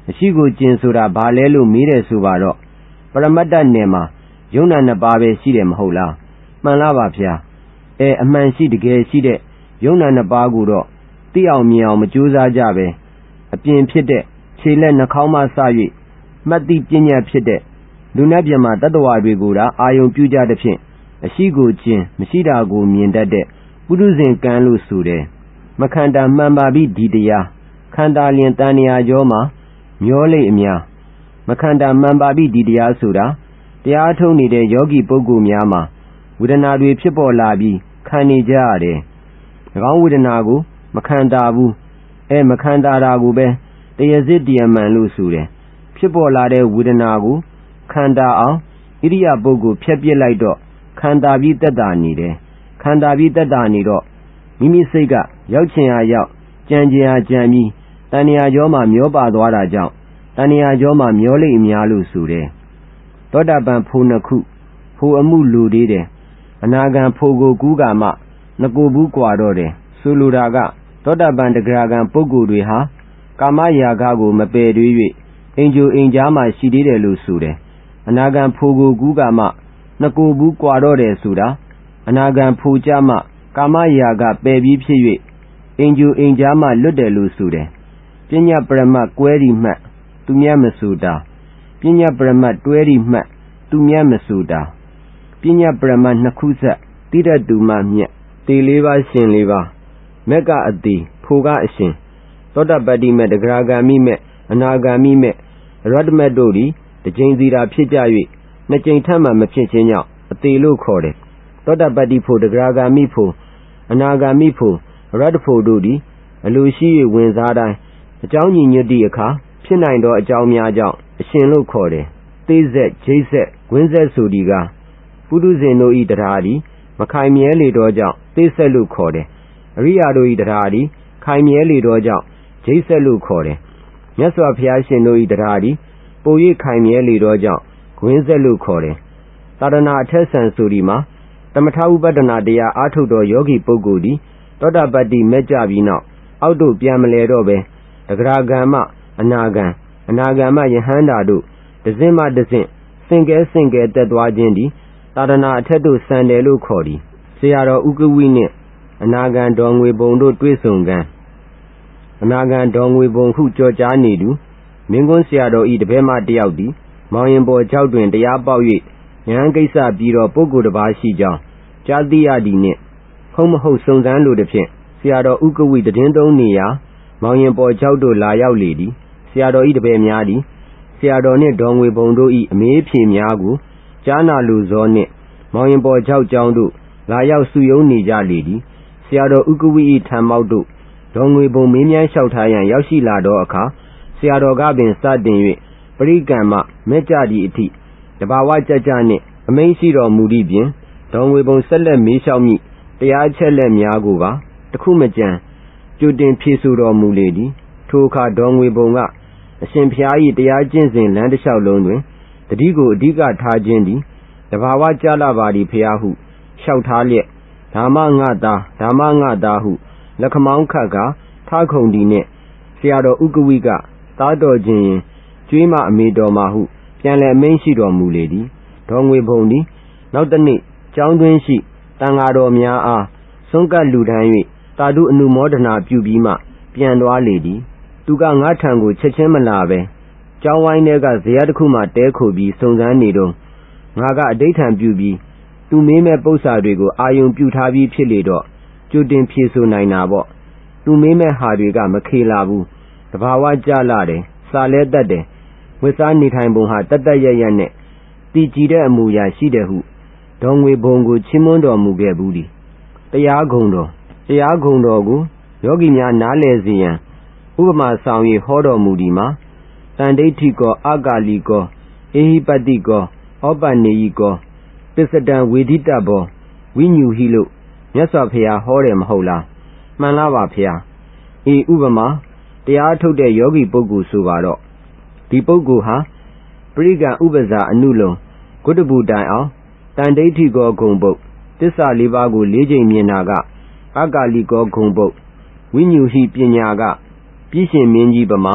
အရှိကိုကျင်ဆိုတာဘာလဲလို့မေးတယ်ဆိုပါတော့ပရမတ္တနယ်မှာယုံနာနှစ်ပါးပဲရှိတယ်မဟုတ်လားမှန်လားပါဗျာအဲအမှန်ရှိတကယ်ရှိတဲ့ယုံနာနှစ်ပါးကိုတော့သိအောင်မြင်အောင်မကြိုးစားကြပဲအပြင်ဖြစ်တဲ့ခြေလက်နှာခေါင်းမှစ၍မှတ်သိပညာဖြစ်တဲ့လူနဲ့ပြမတတ္တဝါတွေကိုသာအာယုံပြုကြတဲ့ဖြင့်အရှိကိုကျင်မရှိတာကိုမြင်တတ်တဲ့ပုထုဇဉ်ကံလို့ဆိုတယ်မခန္ဓာမှန်ပါပြီဒီတရားခန္ဓာလျင်တန်ရာကျော်မှာမျောလိမ့်အများမခန္ဓာမှန်ပါပြီဒီတရားဆိုတာတရားထုတ်နေတဲ့ယောဂီပုဂ္ဂိုလ်များမှာဝေဒနာတွေဖြစ်ပေါ်လာပြီးခံနေကြရတယ်။၎င်းဝေဒနာကိုမခံတာဘူးအဲမခံတာတာကိုပဲတရားစစ်တရားမှန်လို့ဆိုတယ်ဖြစ်ပေါ်လာတဲ့ဝေဒနာကိုခံတာအောင်ဣရိယာပုဂ္ဂိုလ်ဖြတ်ပြစ်လိုက်တော့ခံတာပြီးတက်တာနေတယ်ခံတာပြီးတက်တာနေတော့မိမိစိတ်ကရောက်ချင်ရာရောက်ကြံကြင်ရာကြံပြီးတဏှာကြောမှာမျောပါသွားတာကြောင့်တဏှာကြောမှာမျောလိမ့်အများလို့ဆိုတယ်သောတာပန်ဖို့နှစ်ခုဖို့အမှုလူသေးတယ်အနာဂံဖို့ကိုကူးကာမှနကိုဘူးกว่าတော့တယ်ဆိုလိုတာကသောတာပန်တဂရဂံပုဂ္ဂိုလ်တွေဟာကာမရာဂကိုမပယ်တွေး၍အိမ်ကျိုအိမ်ကြားမှာရှိသေးတယ်လို့ဆိုတယ်အနာဂံဖို့ကိုကူးကာမှနကိုဘူးกว่าတော့တယ်ဆိုတာအနာဂံဖို့ကြမှကာမရာဂပယ်ပြီးဖြစ်၍အိမ်ကျိုအိမ်ကြားမှာလွတ်တယ်လို့ဆိုတယ်ပညာပရမတ်ကွဲဒီမှတ်သူမြတ်မဆိုတာပညာပရမတ်တွဲဒီမှတ်သူမြတ်မဆိုတာပညာပရမတ်နှစ်ခုဆက်တိရတုမမြတ်တေလေးပါးရှင်လေးပါးမက်ကအတိဖိုကအရှင်သောတပတ္တိမဲ့တဂရဂာမိမဲ့အနာဂာမိမဲ့ရတ္တမတ်တို့သည်တစ်ကြိမ်စီတာဖြစ်ကြ၍နှစ်ကြိမ်ထပ်မှမဖြစ်ခြင်းကြောင့်အတိလို့ခေါ်တယ်သောတပတ္တိဖို့တဂရဂာမိဖို့အနာဂာမိဖို့ရတ္တဖို့တို့သည်အလိုရှိ၍ဝင်စားတိုင်းအကြောင်းညီညွတ်သည့်အခါဖြစ်နိုင်သောအကြောင်းများကြောင့်အရှင်လို့ခေါ်တယ်သိဆက်ဂျိဆက်ဝင်းဆက်ဆိုဒီကပုထုဇဉ်တို့ဤတရားသည်မခိုင်မြဲလေသောကြောင့်သိဆက်လို့ခေါ်တယ်အရိယာတို့ဤတရားသည်ခိုင်မြဲလေသောကြောင့်ဂျိဆက်လို့ခေါ်တယ်မြတ်စွာဘုရားရှင်တို့ဤတရားသည်ပို၍ခိုင်မြဲလေသောကြောင့်ဝင်းဆက်လို့ခေါ်တယ်သာရဏအထက်ဆံဆိုဒီမှာတမထဥပဒနာတရားအားထုတ်သောယောဂီပုဂ္ဂိုလ်သည်သောတာပတ္တိမဲ့ကြပြီးနောက်အောက်တို့ပြန်မလဲတော့ပဲတဂရဂံမှအနာဂံအနာဂံမှယဟန္တာတို့တစင်းမှတစင်းစင်ကဲစင်ကဲတက်သွားခြင်းသည်သာရဏအထက်တို့စံတယ်လို့ခေါ်သည်ဆရာတော်ဥက္ကဝိနှင့်အနာဂံတော်ငွေပုံတို့တွေ့ဆုံကံအနာဂံတော်ငွေပုံဟုကြော်ကြားနေသူမင်းကွန်းဆရာတော်ဤတပည့်မတယောက်သည်မောင်ရင်ပေါ်ကြောက်တွင်တရားပေါက်၍ဉာဏ်ကိစ္စပြီးတော့ပုဂ္ဂိုလ်တစ်ပါးရှိကြောင်းကြားသိရသည်နှင့်ဟုတ်မဟုတ်စုံစမ်းလိုသည်ဖြင့်ဆရာတော်ဥက္ကဝိတည်င်းသုံးနေရာမောင်ရင်ပေါ်ကြောက်တို့လာရောက်လေသည်ဆရာတော်ဤတပည့်များသည်ဆရာတော်နှင့်ဒေါ်ငွေပုံတို့ဤအမေးဖြေများကိုကြားနာလူဇောနှင့်မောင်ရင်ပေါ်ကြောက်ကြောင်းတို့လာရောက်စုယုံနေကြလေသည်ဆရာတော်ဥက္ကဝိဤထံမောက်တို့ဒေါ်ငွေပုံမေးမြန်းလျှောက်ထားရန်ရောက်ရှိလာသောအခါဆရာတော်ကပင်စတင်၍ပရိကံမမဲ့ကြသည့်အထိတဘာဝကြကြနှင့်အမိန့်ရှိတော်မူသည့်ပြင်ဒေါ်ငွေပုံဆက်လက်မေးလျှောက်မိတရားချက်လက်များကိုပါတခုမကြံကြိုတင်ဖြေဆိုတော်မူလေသည်ထိုအခါဒေါ်ငွေပုံကအရှင်ဘုရား၏တရားကျင့်စဉ်လမ်းတစ်လျှောက်လုံးတွင်တတိကိုအဓိကထားခြင်းသည်တဘာဝကြလာပါသည်ဖျားဟုလျှောက်ထားလျက်ဓမ္မငါသားဓမ္မငါသားဟုလက်ခမောင်းခတ်ကထားခုံဒီနှင့်ဆရာတော်ဥက္ကဝိကသားတော်ခြင်းရင်ကျွေးမအမေတော်မှာဟုပြန်လည်အမိန့်ရှိတော်မူလေသည်ဒေါ်ငွေပုံသည်နောက်တစ်နေ့ကျောင်းတွင်ရှိတန်ဃာတော်များအားဆုံးကပ်လူထမ်း၍သာဓုအနုမောဒနာပြုပြီးမှပြန်သွားလေသည်သူကငါထံကိုချက်ချင်းမလာပဲကျောင်းဝိုင်းထဲကဇရပ်တစ်ခုမှတဲခိုပြီးစုံစမ်းနေတော့ငါကအဋိဋ္ဌံပြုပြီးသူမေးမဲ့ပု္ပ္ပာတွေကိုအာယုံပြုထားပြီးဖြစ်လေတော့ကြိုတင်ဖြေဆိုနိုင်တာပေါ့သူမေးမဲ့ဟာတွေကမခေလာဘူးတဘာဝကြလာတယ်စာလဲတတ်တယ်ဝိစားနေထိုင်ပုံဟာတတ်တတ်ရရနဲ့တည်ကြည်တဲ့အမူအရာရှိတယ်ဟုဒေါ်ငွေဘုံကိုချီးမွမ်းတော်မူခဲ့ဘူးသည်တရားဂုံတော်တရားဂုံတော်ကိုယောဂီများနားလည်စေရန်ဥပမာဆောင်၍ဟောတော်မူသည်မှာတန်ဒိဋ္ဌိကောအကာလီကောအေဟိပတ္တိကောဩပနေယိကောပစ္စတံဝေဒိတဘောဝိညူဟိလို့မြတ်စွာဘုရားဟောတယ်မဟုတ်လားမှန်လားပါဗျာအေဥပမာတရားထုတ်တဲ့ယောဂီပုဂ္ဂိုလ်ဆိုပါတော့ဒီပုဂ္ဂိုလ်ဟာပရိကံဥပဇာအနုလုံဂုတ္တဘူတိုင်အောင်တန်ဒိဋ္ဌိကောဂုံပုတ်သစ္စာလေးပါးကိုလေးချိန်မြင်တာကအကာလီကောဂုံပုတ်ဝိညူဟိပညာကပြည့်ရှင်မင်းကြီးပမာဩ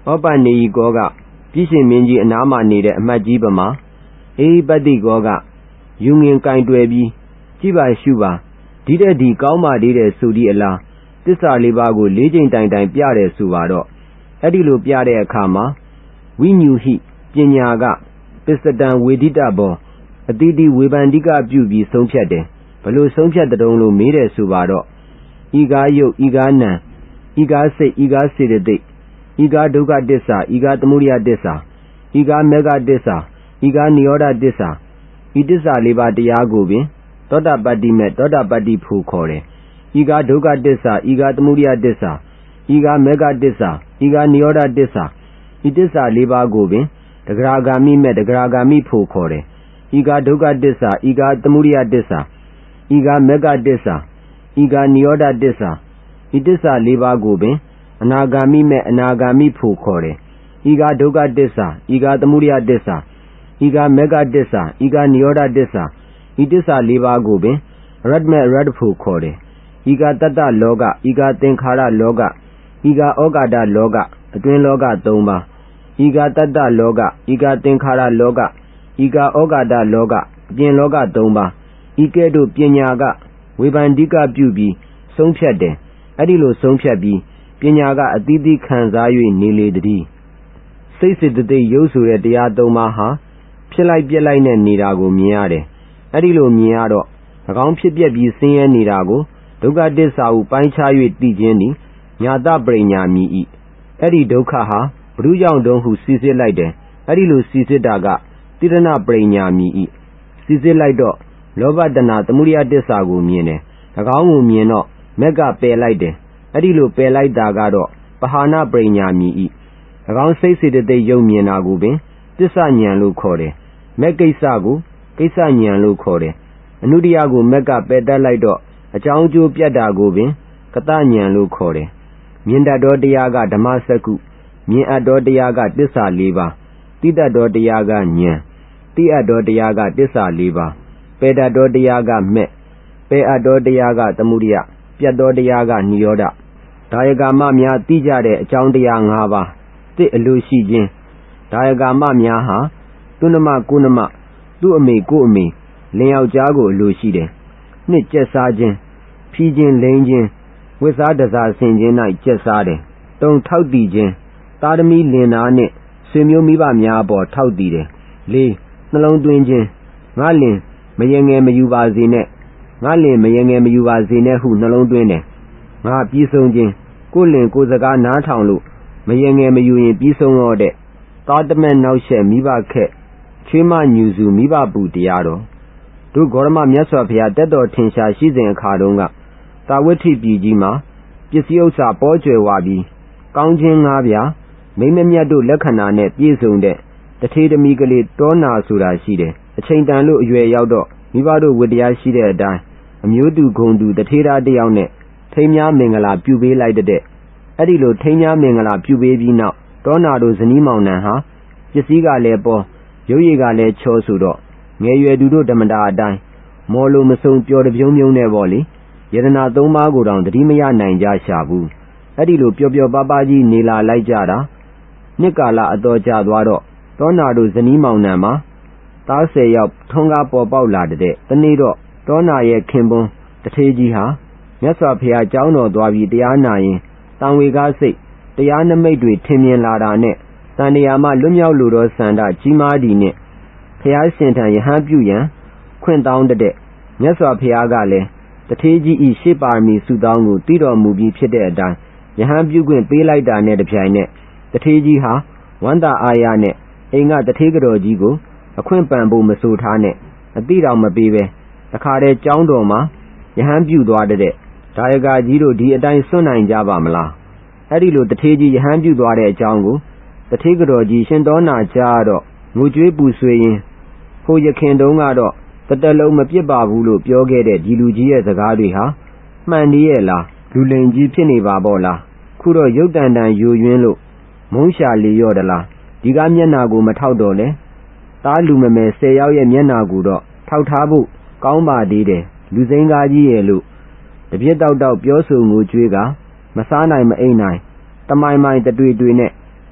ဩပနေယီကောကပြည့်ရှင်မင်းကြီးအနားမှနေတဲ့အမတ်ကြီးပမာအေဟိပတ္တိကောကယူငင်ကင်တွယ်ပြီးကြည့်ပါရှုပါဒီတဲ့ဒီကောင်းပါသေးတယ်ဆိုဒီအလားသစ္စာလေးပါးကိုလေးချိန်တိုင်တိုင်ပြတယ်ဆိုပါတော့အဲ့ဒီလိုပြတဲ့အခါမှာဝိညူဟိပညာကပစ္စတံဝေဒိတဘောအတိတိဝေဗန္တိကပြုပြီးဆုံးဖြတ်တယ်ဘလို့ဆုံးဖြတ်တဲ့တုံးလို့မေးတယ်ဆိုပါတော့ဤကားယုတ်ဤကားနံဤကားစိတ်ဤကားစေတသိက်ဤကားဒုက္ခတစ္ဆာဤကားသမုဒယတစ္ဆာဤကားမေဃတစ္ဆာဤကားနိရောဓတစ္ဆာဤတစ္ဆာလေးပါးတရားကိုပင်သောတာပတ္တိမဲ့သောတာပတ္တိဖို့ခေါ်တယ်ဤကားဒုက္ခတစ္ဆာဤကားသမုဒယတစ္ဆာဤကားမေဃတစ္ဆာဤကားနိရောဓတစ္ဆာဤတစ္ဆာလေးပါးကိုပင်တဂရဂာမိမဲ့တဂရဂာမိဖို့ခေါ်တယ်ဤကားဒုက္ခတစ္ဆာဤကားသမုဒယတစ္ဆာဤကားမေဃတစ္ဆာဤကားနိရောဓတစ္ဆာဤတစ္ဆာလေးပါးကိုပင်အနာဂါမိမဲ့အနာဂါမိဖို့ခေါ်တယ်ဤကားဒုက္ခတစ္ဆာဤကားသမုဒယတစ္ဆာဤကားမေဃတစ္ဆာဤကားနိရောဓတစ္ဆာဤတစ္ဆာလေးပါးကိုပင်ရတ္မေရတ္တဖို့ခေါ်တယ်ဤကားတတ္တလောကဤကားသင်္ခါရလောကဤကားဩကာဒလောကအတွင်းလောကသုံးပါးဤကားတတ္တလောကဤကားသင်္ခါရလောကဤကားဩကာဒလောကအပြင်လောကသုံးပါးဤကဲ့သို့ပညာကဝေဗန္တိကပြုပြီးဆုံးဖြတ်တယ်အဲ့ဒီလိုဆုံးဖြတ်ပြီးပညာကအသီးသီးခံစား၍နေလေတည်းစိတ်စေတသိက်ရုပ်ဆိုတဲ့တရားသုံးပါးဟာဖြစ်လိုက်ပြက်လိုက်နဲ့နေတာကိုမြင်ရတယ်အဲ့ဒီလိုမြင်ရတော့၎င်းဖြစ်ပြက်ပြီးဆင်းရဲနေတာကိုဒုက္ခတစ္ဆာဟုပိုင်းခြား၍သိခြင်းသည်ညာတပရိညာမည်၏အဲ့ဒီဒုက္ခဟာဘုရုကြောင့်တုံးဟုစီစစ်လိုက်တယ်အဲ့ဒီလိုစီစစ်တာကတိရဏပရိညာမည်၏စီစစ်လိုက်တော့လောဘတဏသမုဒယတစ္ဆာကိုမြင်တယ်၎င်းကိုမြင်တော့မက်ကပယ်လိုက်တယ်အဲ့ဒီလိုပယ်လိုက်တာကတော့ပဟာနပရိညာမည်၏၎င်းစိတ်စေတသိက်ယုံမြင်တာကိုပင်တစ္ဆဉာဏ်လို့ခေါ်တယ်မက်ကိစ္စကိုကိစ္စဉာဏ်လို့ခေါ်တယ်အနုတ္တိယကိုမက်ကပယ်တတ်လိုက်တော့အကြောင်းအကျိုးပြတ်တာကိုပင်ကတဉာဏ်လို့ခေါ်တယ်မြင်တတ်သောတရားကဓမ္မစက္ကုမြင်အပ်သောတရားကတစ္ဆာလေးပါးသိတတ်သောတရားကဉာဏ်သိအပ်သောတရားကတစ္ဆာလေးပါးပယ်တတ်သောတရားကမက်ပယ်အပ်သောတရားကသမုဒယပြတ်သောတရားကနိရောဓဒါယကာမများသိကြတဲ့အကြောင်းတရား၅ပါးတစ်အလိုရှိခြင်းဒါယကာမများဟာသူနှမကိုနှမသူ့အမေကိုအမေလင်ယောက်ျားကိုအလိုရှိတယ်နှစ်ကျက်စားခြင်းဖြီးခြင်းလိန်ခြင်းဝိစားတစားဆင်ခြင်း၌ကျက်စားတယ်သုံးထောက်တည်ခြင်းသားသမီးလင်သားနှင့်ဆွေမျိုးမိဘများအပေါ်ထောက်တည်တယ်လေးနှလုံးသွင်းခြင်းငါလင်မယငယ်မယူပါစေနဲ့ငါလင်မယငယ်မယူပါစေနဲ့ဟုနှလုံးသွင်းတယ်ငါပြီးဆုံးခြင်းကိုလင်ကိုစကားနားထောင်လို့မယငယ်မယူရင်ပြီးဆုံးတော့တဲ့သားတမက်နောက်ရှက်မိဘခက်ချွေးမညူစုမိဘပူတရားတော်တို့ဂေါရမမြတ်စွာဘုရားတက်တော်ထင်ရှားရှိစဉ်အခါတုန်းကတာဝဋ္ဌိပြည်ကြီးမှာပစ္စည်းဥစ္စာပေါ်ကျွယ်ဝပြီးကောင်းခြင်းငါးပြားမိမ့်မမြတ်တို့လက္ခဏာနဲ့ပြည့်စုံတဲ့တထေသမီးကလေးတောနာဆိုတာရှိတယ်အချိန်တန်လို့အရွယ်ရောက်တော့မိဘတို့ဝတ္တရားရှိတဲ့အတိုင်းအမျိုးသူဂုံသူတထေသားတယောက်နဲ့ထိမ်းများမင်္ဂလာပြုပေးလိုက်တဲ့အဲ့ဒီလိုထိမ်းများမင်္ဂလာပြုပေးပြီးနောက်တောနာတို့ဇနီးမောင်နှံဟာပစ္စည်းကလည်းပေါ်ရုပ်ရည်ကလည်းချောဆိုတော့ငယ်ရွယ်သူတို့ဓမ္မတာအတိုင်းမော်လိုမစုံပျော်တပြုံးမြုံနဲ့ပေါ့လေယတနာသုံးပါးကိုတောင်တတိမရနိုင်ကြရှာဘူးအဲ့ဒီလိုပျော်ပျော်ပါးပါးကြီးနေလာလိုက်ကြတာနှစ်ကာလအတော်ကြာသွားတော့တောနာတို့ဇနီးမောင်နှံမှာသားဆယ်ယောက်ထုံးကားပေါ်ပေါက်လာတဲ့တနေ့တော့တောနာရဲ့ခင်ပွန်းတထေးကြီးဟာမြတ်စွာဘုရားကျောင်းတော်သွားပြီးတရားနာရင်တန်ဝေကားစိတ်တရားနမိတ်တွေထင်မြင်လာတာနဲ့တန်တရားမှလွတ်မြောက်လိုသောဆန္ဒကြီးမားသည်နဲ့ဘုရားရှင်ထံယဟန်ပြုရန်ခွင့်တောင်းတဲ့မြတ်စွာဘုရားကလည်းတထေးကြီးဤရှေးပါရမီစုတောင်းကိုတည်တော်မူပြီးဖြစ်တဲ့အတိုင်းယဟန်ပြုခွင့်ပေးလိုက်တာနဲ့တပြိုင်နက်တထေးကြီးဟာဝန္တာအာရနဲ့အိမ်ကတထေးကတော်ကြီးကိုအခွင့်ပန်ဖို့မဆိုထားနဲ့အတိတော်မပေးပဲတခါတည်းကျောင်းတော်မှာယဟန်ပြုသွားတဲ့ဒါယကာကြီးတို့ဒီအတိုင်းစွန့်နိုင်ကြပါမလားအဲ့ဒီလိုတထေးကြီးယဟန်ပြုသွားတဲ့အကြောင်းကိုတထေးကတော်ကြီးရှင်တော်နာကြားတော့ငိုကြွေးပူဆွေးရင်ဟိုရခင်တုန်းကတော့တတလုံးမပြစ်ပါဘူးလို့ပြောခဲ့တဲ့ဒီလူကြီးရဲ့စကားတွေဟာမှန်နေရဲ့လားလူလိန်ကြီးဖြစ်နေပါပေါ့လားခုတော့ရုပ်တန်တန်ယိုယွင်းလို့မုန်းရှာလေရော့တလားဒီကမျက်နာကိုမထောက်တော့လဲသားလူမမယ်ဆယ်ယောက်ရဲ့မျက်နာကိုတော့ထောက်ထားဖို့ကောင်းပါသေးတယ်လူစိမ်းကားကြီးရဲ့လို့တပြစ်တောက်တောက်ပြောဆိုငိုကြွေးကမစားနိုင်မအိမ်နိုင်တမိုင်မိုင်တတွေ့တွေ့နဲ့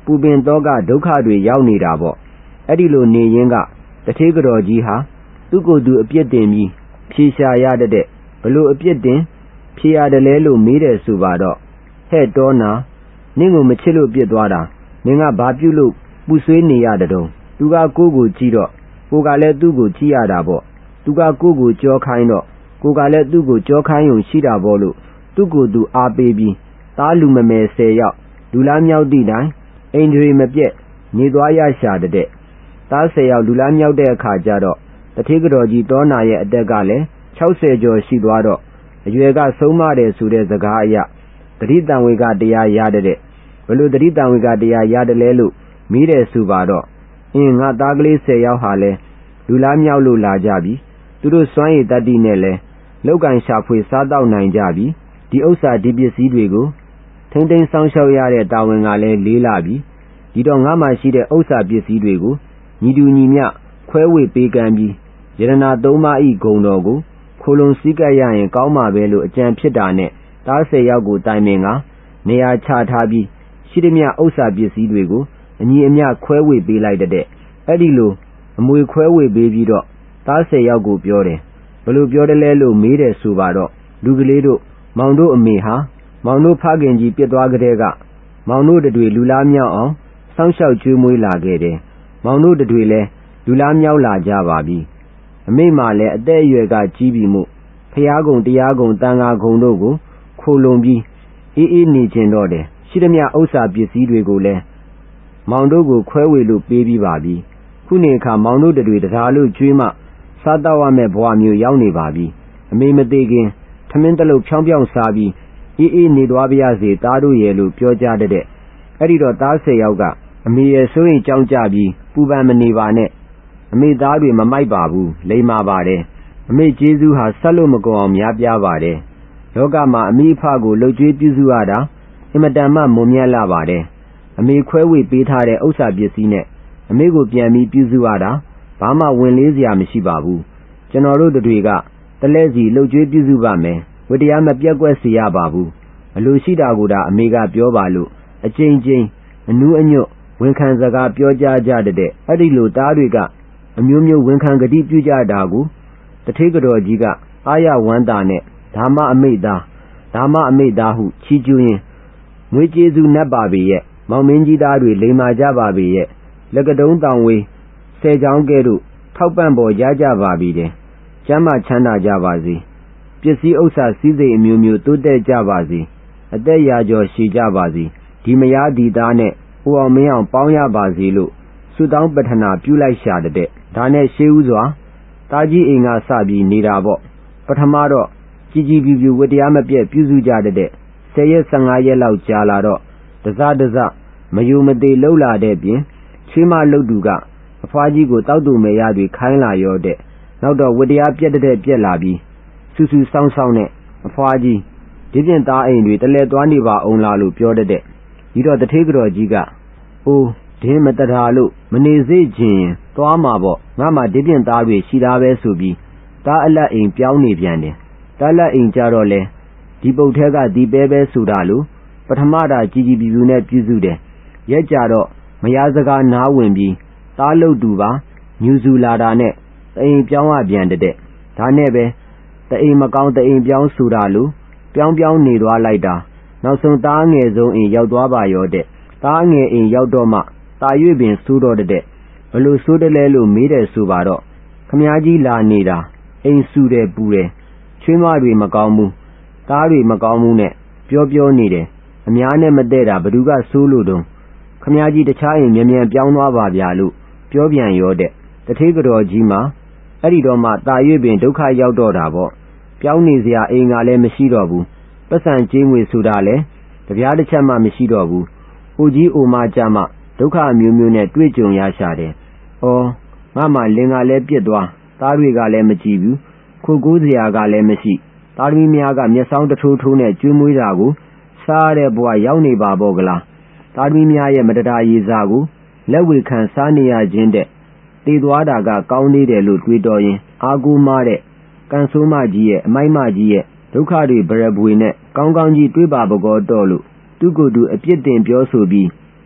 ပူပင်သောကဒုက္ခတွေရောက်နေတာပေါ့အဲ့ဒီလိုနေရင်းကတထေးကတော်ကြီးဟာသူ့ကိုယ်သူအပြစ်တင်ပြီးဖြေရှာရတဲ့ဘလို့အပြစ်တင်ဖြေရတယ်လဲလို့မေးတယ်ဆိုပါတော့ဟဲ့တောနာနင့်ကိုမချစ်လို့ပြစ်သွားတာနင်ကဘာပြုလို့ပူဆွေးနေရတဲ့တုံးသူကကိုယ့်ကိုကြည့်တော့ကိုကလည်းသူ့ကိုကြည့်ရတာပေါ့သူကကိုယ့်ကိုကြောခိုင်းတော့ကိုကလည်းသူ့ကိုကြောခိုင်းုံရှိတာပေါ့လို့သူ့ကိုယ်သူအားပေးပြီးသားလူမမယ်ဆယ်ယောက်လူလားမြောက်သည့်တိုင်အိမ်တွေမပြက်နေသွားရရှာတဲ့သားဆယ်ယောက်လူလားမြောက်တဲ့အခါကျတော့တထေးကတော်ကြီးတောနာရဲ့အသက်ကလည်း၆၀ကျော်ရှိသွားတော့အရွယ်ကဆုံးမတယ်ဆိုတဲ့စကားအရတတိတံဝေကတရားရတဲ့ဘလို့တတိတံဝေကတရားရတယ်လဲလို့မေးတယ်ဆိုပါတော့အင်းငါသားကလေးဆယ်ယောက်ဟာလဲလူလားမြောက်လို့လာကြပြီသူတို့စွမ်းရည်တတ္တိနဲ့လဲလောက်ကန်ရှာဖွေစားတောက်နိုင်ကြပြီဒီဥစ္စာဒီပစ္စည်းတွေကိုထိမ့်သိမ်းဆောင်ရှောက်ရတဲ့တာဝန်ကလည်းလေးလာပြီဒီတော့ငါမှရှိတဲ့ဥစ္စာပစ္စည်းတွေကိုညီတူညီမျှခွဲဝေပေးကမ်းပြီးယရနာသုံးပါးဤဂုဏ်တော်ကိုခိုလုံစည်းကပ်ရရင်ကောင်းမှာပဲလို့အကြံဖြစ်တာနဲ့သားဆယ်ယောက်ကိုတိုင်ပင်ကနေရာချထားပြီးရှိသမျှဥစ္စာပစ္စည်းတွေကိုအညီအမျှခွဲဝေပေးလိုက်တဲ့အဲ့ဒီလိုအမွေခွဲဝေပေးပြီးတော့သားဆယ်ယောက်ကိုပြောတယ်ဘလို့ပြောတယ်လဲလို့မေးတယ်ဆိုပါတော့လူကလေးတို့မောင်တို့အမေဟာမောင်တို့ဖခင်ကြီးပြစ်သွားကြတဲ့ကမောင်တို့တွေလူလားမြောက်အောင်စောင့်ရှောက်ကျွေးမွေးလာခဲ့တယ်မောင်တို့တွေလည်းလူလားမြောက်လာကြပါပြီအမေမှလည်းအသက်အရွယ်ကကြီးပြီမို့ဖျားကုံတရားကုံတန်ဃာကုံတို့ကိုခိုလုံပြီးအေးအေးနေခြင်းတော့တယ်ရှိသမျှဥစ္စာပစ္စည်းတွေကိုလည်းမောင်တို့ကိုခွဲဝေလို့ပေးပြီးပါပြီခုနေအခါမောင်တို့တွေတရားလို့ကျွေးမှစားတော့ရမယ့်ဘဝမျိုးရောက်နေပါပြီအမေမသေးခင်ထမင်းတလုံးဖြောင်းဖြောင်းစားပြီးအေးအေးနေသွားပါရစေသားတို့ရဲ့လို့ပြောကြတဲ့အဲ့ဒီတော့သားဆယ်ယောက်ကအမေရဲ့ဆိုရင်ကြောင်းကြပြီးပူပန်မနေပါနဲ့အမေသားတွေမမိုက်ပါဘူးလိမ္မာပါတယ်အမေကျေးဇူးဟာဆက်လို့မကုန်အောင်များပြားပါတယ်လောကမှာအမိအဖကိုလှုပ်ကြွေးပြုစုရတာအင်မတန်မှမွန်မြတ်လာပါတယ်အမေခွဲဝေပေးထားတဲ့ဥစ္စာပစ္စည်းနဲ့အမေကိုပြန်ပြီးပြုစုရတာဘာမှဝင်လေးစရာမရှိပါဘူးကျွန်တော်တို့တွေကတလဲစီလှုပ်ကြွေးပြုစုပါမယ်ဝတ္တရားမပြက်ကွက်စေရပါဘူးအလိုရှိတာကိုဒါအမေကပြောပါလို့အကျဉ်းချင်းအနူးအညွတ်ဝန်ခံစကားပြောကြကြတဲ့အဲ့ဒီလိုသားတွေကအမျိုးမျိုးဝန်ခံဂတိပြုကြတာကိုတထေးကတော်ကြီးကအာရဝန္တာနဲ့ဓမ္မအမိတ်သားဓမ္မအမိတ်သားဟုချီးကျူးရင်မွေးကျေးဇူးနှက်ပါပေရဲ့မောင်မင်းကြီးသားတွေလိမ္မာကြပါပေရဲ့လက်ကတုံးတောင်ဝေးဆယ်ချောင်းကဲ့သို့ထောက်ပံ့ပေါ်ရကြပါပြီတဲ့ကျမ်းမာချမ်းသာကြပါစေပစ္စည်းဥစ္စာစည်းစိမ်အမျိုးမျိုးတိုးတက်ကြပါစေအသက်ရာကျော်ရှည်ကြပါစေဒီမယားဒီသားနဲ့ဟိုအောင်မင်းအောင်ပေါင်းရပါစေလို့ဆုတောင်းပတနာပြုလိုက်ရှာတဲ့ဒါနဲ့ရှေးဥစွာတာကြီးအိမ်ကစပြီးနေတာပေါ့ပထမတော့ကြည်ကြည်ပြူပြူဝတ္တရားမပြည့်ပြုစုကြတဲ့ဆယ်ရက်ဆယ့်ငါးရက်လောက်ကြာလာတော့တစတစမယုံမသေးလှုပ်လာတဲ့ပြင်ချွေးမလှုပ်သူကအဖွားကြီးကိုတောက်တူမေရတွေခိုင်းလာရောတဲ့နောက်တော့ဝတ္တရားပြည့်တဲ့ပြည့်လာပြီးဆူဆူဆောင်းဆောင်းနဲ့အဖွားကြီးဒီပြင်သားအိမ်တွေတလဲသွားနေပါအောင်လားလို့ပြောတဲ့ဒီတော့တထေးကတော်ကြီးကအိုးဒင်းမတရာလို့မနေစေခြင်းသွားမှာပေါ့ငါမှဒီပြင်သားတွေရှိတာပဲဆိုပြီးသားအလက်အိမ်ပြောင်းနေပြန်တယ်သားလက်အိမ်ကြတော့လဲဒီပုတ်ထဲကဒီပဲပဲဆိုတာလို့ပထမတာကြည်ကြည်ပြူပြူနဲ့ပြုစုတယ်ရက်ကြတော့မယားစကားနားဝင်ပြီးသားလုတ်တူပါညူစုလာတာနဲ့အိမ်ပြောင်းရပြန်တဲ့ဒါနဲ့ပဲတအိမ်မကောင်းတအိမ်ပြောင်းဆိုတာလို့ပြောင်းပြောင်းနေသွားလိုက်တာနောက်ဆုံးသားငယ်ဆုံးအိမ်ရောက်သွားပါရောတဲ့သားငယ်အိမ်ရောက်တော့မှတာ၍ပင်စိုးတော့တဲ့ဘလို့စိုးတယ်လဲလို့မေးတယ်ဆိုပါတော့ခမည်းကြီးလာနေတာအိမ်ဆူတယ်ပူတယ်ချွေးမတွေမကောင်းဘူးသားတွေမကောင်းဘူးနဲ့ပြောပြောနေတယ်အများနဲ့မတည့်တာဘသူကစိုးလို့တုံးခမည်းကြီးတခြားအိမ်မြန်မြန်ပြောင်းသွားပါဗျာလို့ပြောပြန်ရောတဲ့တထေးကတော်ကြီးမှာအဲ့ဒီတော့မှတာ၍ပင်ဒုက္ခရောက်တော့တာပေါ့ပြောင်းနေစရာအိမ်ကလည်းမရှိတော့ဘူးပတ်စံကြေးငွေဆိုတာလည်းတပြားတစ်ချက်မှမရှိတော့ဘူးအိုကြီးအိုမကြမှဒုက္ခမျိုးမျိုးနဲ့တွေ့ကြုံရရှာတယ်။အော်ငါမှလင်ကလည်းပြစ်သွားသားတွေကလည်းမကြည့်ဘူးခိုကိုးစရာကလည်းမရှိသားသမီးများကမျက်စောင်းတထိုးထိုးနဲ့ကျွေးမွေးတာကိုစားရတဲ့ဘဝရောက်နေပါပေါ့ကလားသားသမီးများရဲ့မတရာရေးစားကိုလက်ဝေခံစားနေရခြင်းတဲ့တည်သွားတာကကောင်းသေးတယ်လို့တွေးတော်ရင်အာကိုမတဲ့ကန်ဆိုးမကြီးရဲ့အမိုက်မကြီးရဲ့ဒုက္ခတွေဗရပွေနဲ့ကောင်းကောင်းကြီးတွေးပါပကောတော့လို့သူကိုယ်သူအပြစ်တင်ပြောဆိုပြီး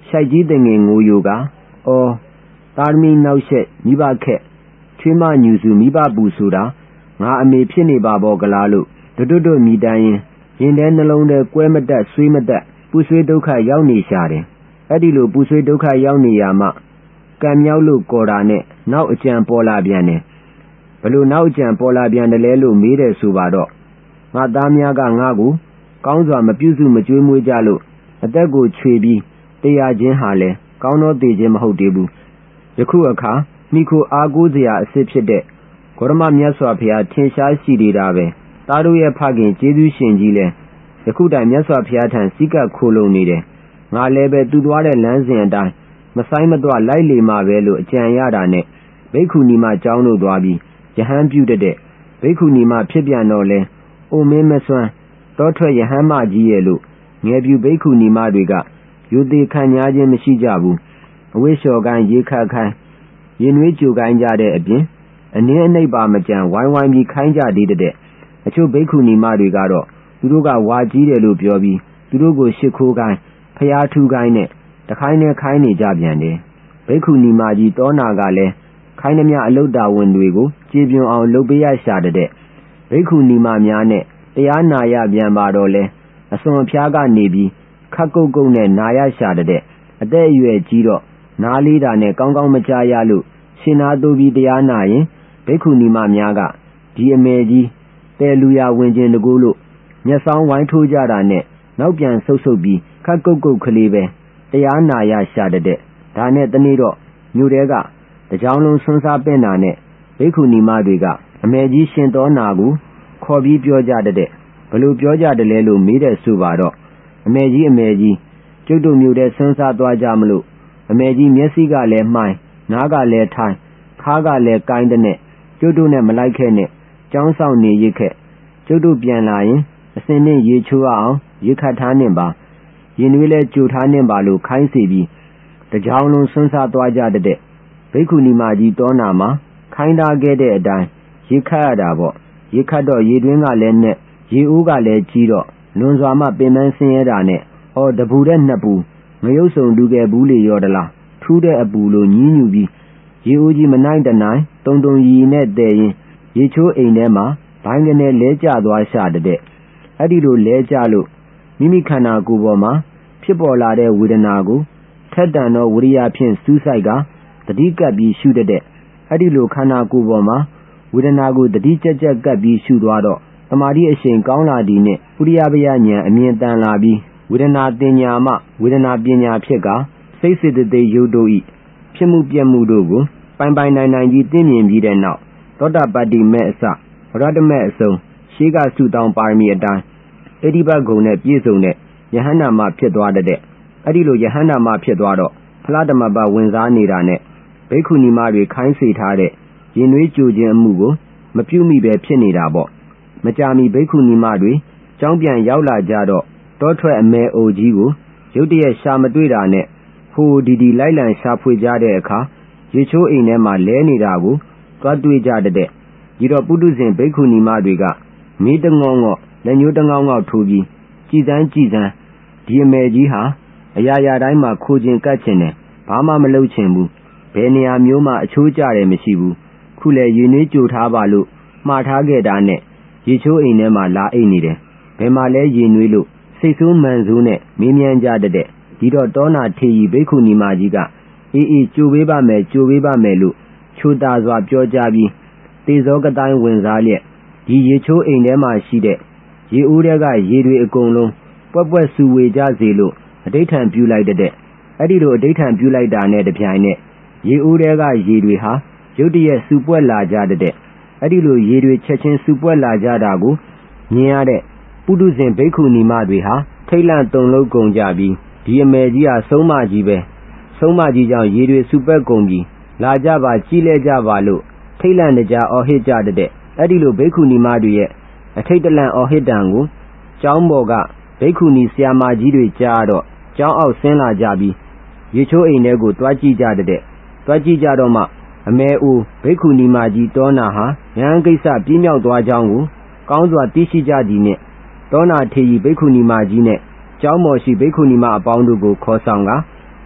ရှိုက်ကြီးတငယ်ငိုယိုကအော်တာရမီနောက်ရှက်မိဘခက်ချွေးမညူစုမိဘပူဆိုတာငါအမေဖြစ်နေပါဘောကလားလို့တွတ်တွတ်မြည်တမ်းရင်ရင်ထဲနှလုံးထဲကွဲမတက်ဆွေးမတက်ပူဆွေးဒုက္ခရောက်နေရှာတယ်အဲ့ဒီလိုပူဆွေးဒုက္ခရောက်နေရမှကံမြောက်လို့ကော်တာနဲ့နောက်အကြံပေါ်လာပြန်တယ်ဘလို့နောက်အကြံပေါ်လာပြန်တယ်လဲလို့မေးတယ်ဆိုပါတော့ငါသားများကငါ့ကိုကောင်းစွာမပြုစုမကြွေးမွေးကြလို့အသက်ကိုချွေပြီးတရားခြင်းဟာလဲကောင်းသောတည်ခြင်းမဟုတ်သေးဘူးယခုအခါမိခိုအားကိုးစရာအစ်စ်ဖြစ်တဲ့ဂေါရမမြတ်စွာဘုရားထင်ရှားရှိနေတာပဲသားတို့ရဲ့ဖခင်ကျေးဇူးရှင်ကြီးလဲယခုတိုင်မြတ်စွာဘုရားထံစိကပ်ခိုလုံနေတယ်ငါလည်းပဲသူ့သွားတဲ့လမ်းစဉ်အတိုင်းမဆိုင်မတော့လိုက်လေမှာပဲလို့အကြံရတာနဲ့ဘိက္ခုနီမကျောင်းတို့သွားပြီးယဟန်ပြုတတဲ့ဘိက္ခုနီမဖြစ်ပြန်တော့လဲအိုမင်းမစွမ်းတောထွက်ယဟန်မကြီးရဲ့လို့ငယ်ပြူဘိက္ခုနီမတွေကယူသေးခံညာခြင်းမရှိကြဘူးအဝိလျှော်ကိုင်းရေခတ်ခိုင်းရင်နွေးကြိုကိုင်းကြတဲ့အပြင်အနည်းအနှိပ်ပါမကြံဝိုင်းဝိုင်းပြီးခိုင်းကြသေးတဲ့အချို့ဘိက္ခုနီမတွေကတော့သူတို့ကဝါကြီးတယ်လို့ပြောပြီးသူတို့ကိုရှ िख ိုးကိုင်းဖျားထူးကိုင်းနဲ့တခိုင်းနဲ့ခိုင်းနေကြပြန်တယ်ဘိက္ခုနီမကြီးတောနာကလည်းခိုင်းသမျှအလုတ်တာဝန်တွေကိုကြေပြွန်အောင်လုပ်ပေးရရှာတဲ့ဘိက္ခုနီမများနဲ့တရားနာရပြန်ပါတော့လဲအစွန်ဖျားကနေပြီးခတ်ကုတ်ကုတ်နဲ့နာရရှာတဲ့အသက်အရွယ်ကြီးတော့နားလေးတာနဲ့ကောင်းကောင်းမကြားရလို့ရှင်နာတိုးပြီးတရားနာရင်ဘိက္ခုနီမများကဒီအမေကြီးတဲလူရဝင်ခြင်းတကူလို့မျက်စောင်းဝိုင်းထိုးကြတာနဲ့နောက်ပြန်ဆုတ်ဆုတ်ပြီးခတ်ကုတ်ကုတ်ကလေးပဲတရားနာရရှာတဲ့ဒါနဲ့တနေ့တော့မြို့တဲကတကြောင်လုံးဆွန်းစားပင့်တာနဲ့ဘိက္ခုနီမတွေကအမေကြီးရှင်တော်နာကိုခေါ်ပြီးပြောကြတဲ့ဘလို့ပြောကြတယ်လဲလို့မေးတဲ့ဆိုပါတော့အမေကြီးအမေကြီးကျုပ်တို့မြို့တဲဆွန်းစားသွားကြမလို့အမေကြီးမျက်စိကလည်းမှိုင်းနားကလည်းထိုင်းခါးကလည်းကိုင်းတဲ့နဲ့ကျုပ်တို့နဲ့မလိုက်ခဲ့နဲ့ကျောင်းဆောင်နေရခဲ့ကျုပ်တို့ပြန်လာရင်အစင်းနဲ့ရေချိုးအောင်ရေခတ်ထားနှင့်ပါရင်တွေလည်းကြိုထားနှင့်ပါလို့ခိုင်းစီပြီးတကြောင်လုံးဆွန်းစားသွားကြတဲ့ဘိက္ခုနီမကြီးတောနာမှာခိုင်းထားခဲ့တဲ့အတိုင်းရေခတ်ရတာပေါ့ရေခတ်တော့ရေတွင်းကလည်းနဲ့ရေအိုးကလည်းကြီးတော့လွန်စွာမှပင်ပန်းဆင်းရဲတာနဲ့အော်တပူတဲ့နှစ်ပူငရုပ်စုံလူကယ်ဘူးလေရောတလားထူးတဲ့အပူလိုညင်းညူပြီးရေအိုးကြီးမနိုင်တနိုင်တုံတုံရီနဲ့တည်ရင်ရေချိုးအိမ်ထဲမှာဘိုင်းကနေလဲကျသွားရှာတဲ့အဲ့ဒီလိုလဲကျလို့မိမိခန္ဓာကိုယ်ပေါ်မှာဖြစ်ပေါ်လာတဲ့ဝေဒနာကိုထက်တန်သောဝိရိယဖြင့်စူးစိုက်ကတတိကပ်ပြီးရှုတဲ့အဲ့ဒီလိုခန္ဓာကိုယ်ပေါ်မှာဝေဒနာကိုတတိကြက်ကြက်ကပ်ပြီးရှုသွားတော့သမာဓိအရှိန်ကောင်းလာသည်နှင့်ဥရိယပယဉာဏ်အမြင်တန်လာပြီးဝေဒနာတင်ညာမှဝေဒနာပညာဖြစ်ကစိတ်စေတသိက်ရုပ်တို့၏ဖြစ်မှုပြက်မှုတို့ကိုပိုင်ပိုင်နိုင်နိုင်ကြီးသိမြင်ပြီးတဲ့နောက်သောတာပတ္တိမေအစရတ္တမေအစုံရှေးကစုတောင်းပါရမီအတိုင်းအဋ္ဌိပတ်ဂုံနဲ့ပြည့်စုံတဲ့ယဟန္တာမဖြစ်သွားတဲ့အဲ့ဒီလိုယဟန္တာမဖြစ်သွားတော့ဖလားဓမ္မပဝင်စားနေတာနဲ့ဘိက္ခုနီမတွေခိုင်းစေထားတဲ့ရင်နွေးကြိုခြင်းအမှုကိုမပြုမိပဲဖြစ်နေတာပေါ့မကြာမီဘိက္ခုနီမတွေကျောင်းပြန်ရောက်လာကြတော့တောထွက်အမဲအိုကြီးကိုရုတ်တရက်ရှာမတွေ့တာနဲ့ဟိုဒီဒီလိုက်လံရှာဖွေကြတဲ့အခါရေချိုးအိမ်ထဲမှာလဲနေတာကိုသွားတွေ့ကြတဲ့ဒီတော့ပုထုဇဉ်ဘိက္ခုနီမတွေကမေးတငေါငေါလက်ညှိုးတငေါငေါထိုးပြီးကြည်စမ်းကြည်စမ်းဒီအမေကြီးဟာအရာရာတိုင်းမှာခိုးခြင်းကတ်ခြင်းနဲ့ဘာမှမလုပ်ချင်ဘူးဘယ်နေရာမျိုးမှအချိုးကျတယ်မရှိဘူးခုလေရေနွေးကြိုထားပါလို့မှားထားခဲ့တာနဲ့ရေချိုးအိမ်ထဲမှာလာအိတ်နေတယ်ဘယ်မှာလဲရေနွေးလို့စိတ်ဆိုးမှန်ဆိုးနဲ့မေးမြန်းကြတဲ့ဒီတော့တောနာထေရီဘိက္ခုနီမကြီးကအေးအေးကြိုပေးပါမယ်ကြိုပေးပါမယ်လို့ချိုတာစွာပြောကြပြီးတေဇောကတိုင်းဝင်စားလျက်ဒီရေချိုးအိမ်ထဲမှာရှိတဲ့ရေအိုးတွေကရေတွေအကုန်လုံးပွက်ပွက်ဆူဝေကြစေလို့အဋိဋ္ဌံပြုလိုက်တဲ့အဲ့ဒီလိုအဋိဋ္ဌံပြုလိုက်တာနဲ့တပြိုင်နက်ရေအိုးတွေကရေတွေဟာရုတ်တရက်ဆူပွက်လာကြတဲ့အဲ့ဒီလိုရေတွေချက်ချင်းဆူပွက်လာကြတာကိုမြင်ရတဲ့ပုထုဇဉ်ဘိက္ခုနီမတွေဟာထိတ်လန့်တုန်လှုပ်ကုန်ကြပြီးဒီအမေကြီးဟာဆုံးမကြီးပဲဆုံးမကြီးကြောင့်ရေတွေဆူပက်ကုန်ပြီးလာကြပါကြည့်လဲကြပါလို့ထိတ်လန့်ကြအော်ဟစ်ကြတဲ့အဲ့ဒီလိုဘိက္ခုနီမတွေရဲ့အထိတ်တလန့်အော်ဟစ်တံကိုကျောင်းပေါ်ကဘိက္ခုနီဆရာမကြီးတွေကြားတော့ကျောင်းအောက်ဆင်းလာကြပြီးရေချိုးအိမ်ထဲကိုတွားကြည့်ကြတဲ့တွားကြည့်ကြတော့မှအမေအိုဘိက္ခုနီမကြီးတောနာဟာဉာဏ်ကိစ္စပြင်းမြောက်သွားကြောင်းကိုကောင်းစွာသိရှိကြသည်နှင့်တောနာထေရီဘိက္ခုနီမကြီးနဲ့ကျောင်းမော်ရှိဘိက္ခုနီမအပေါင်းတို့ကိုခေါ်ဆောင်က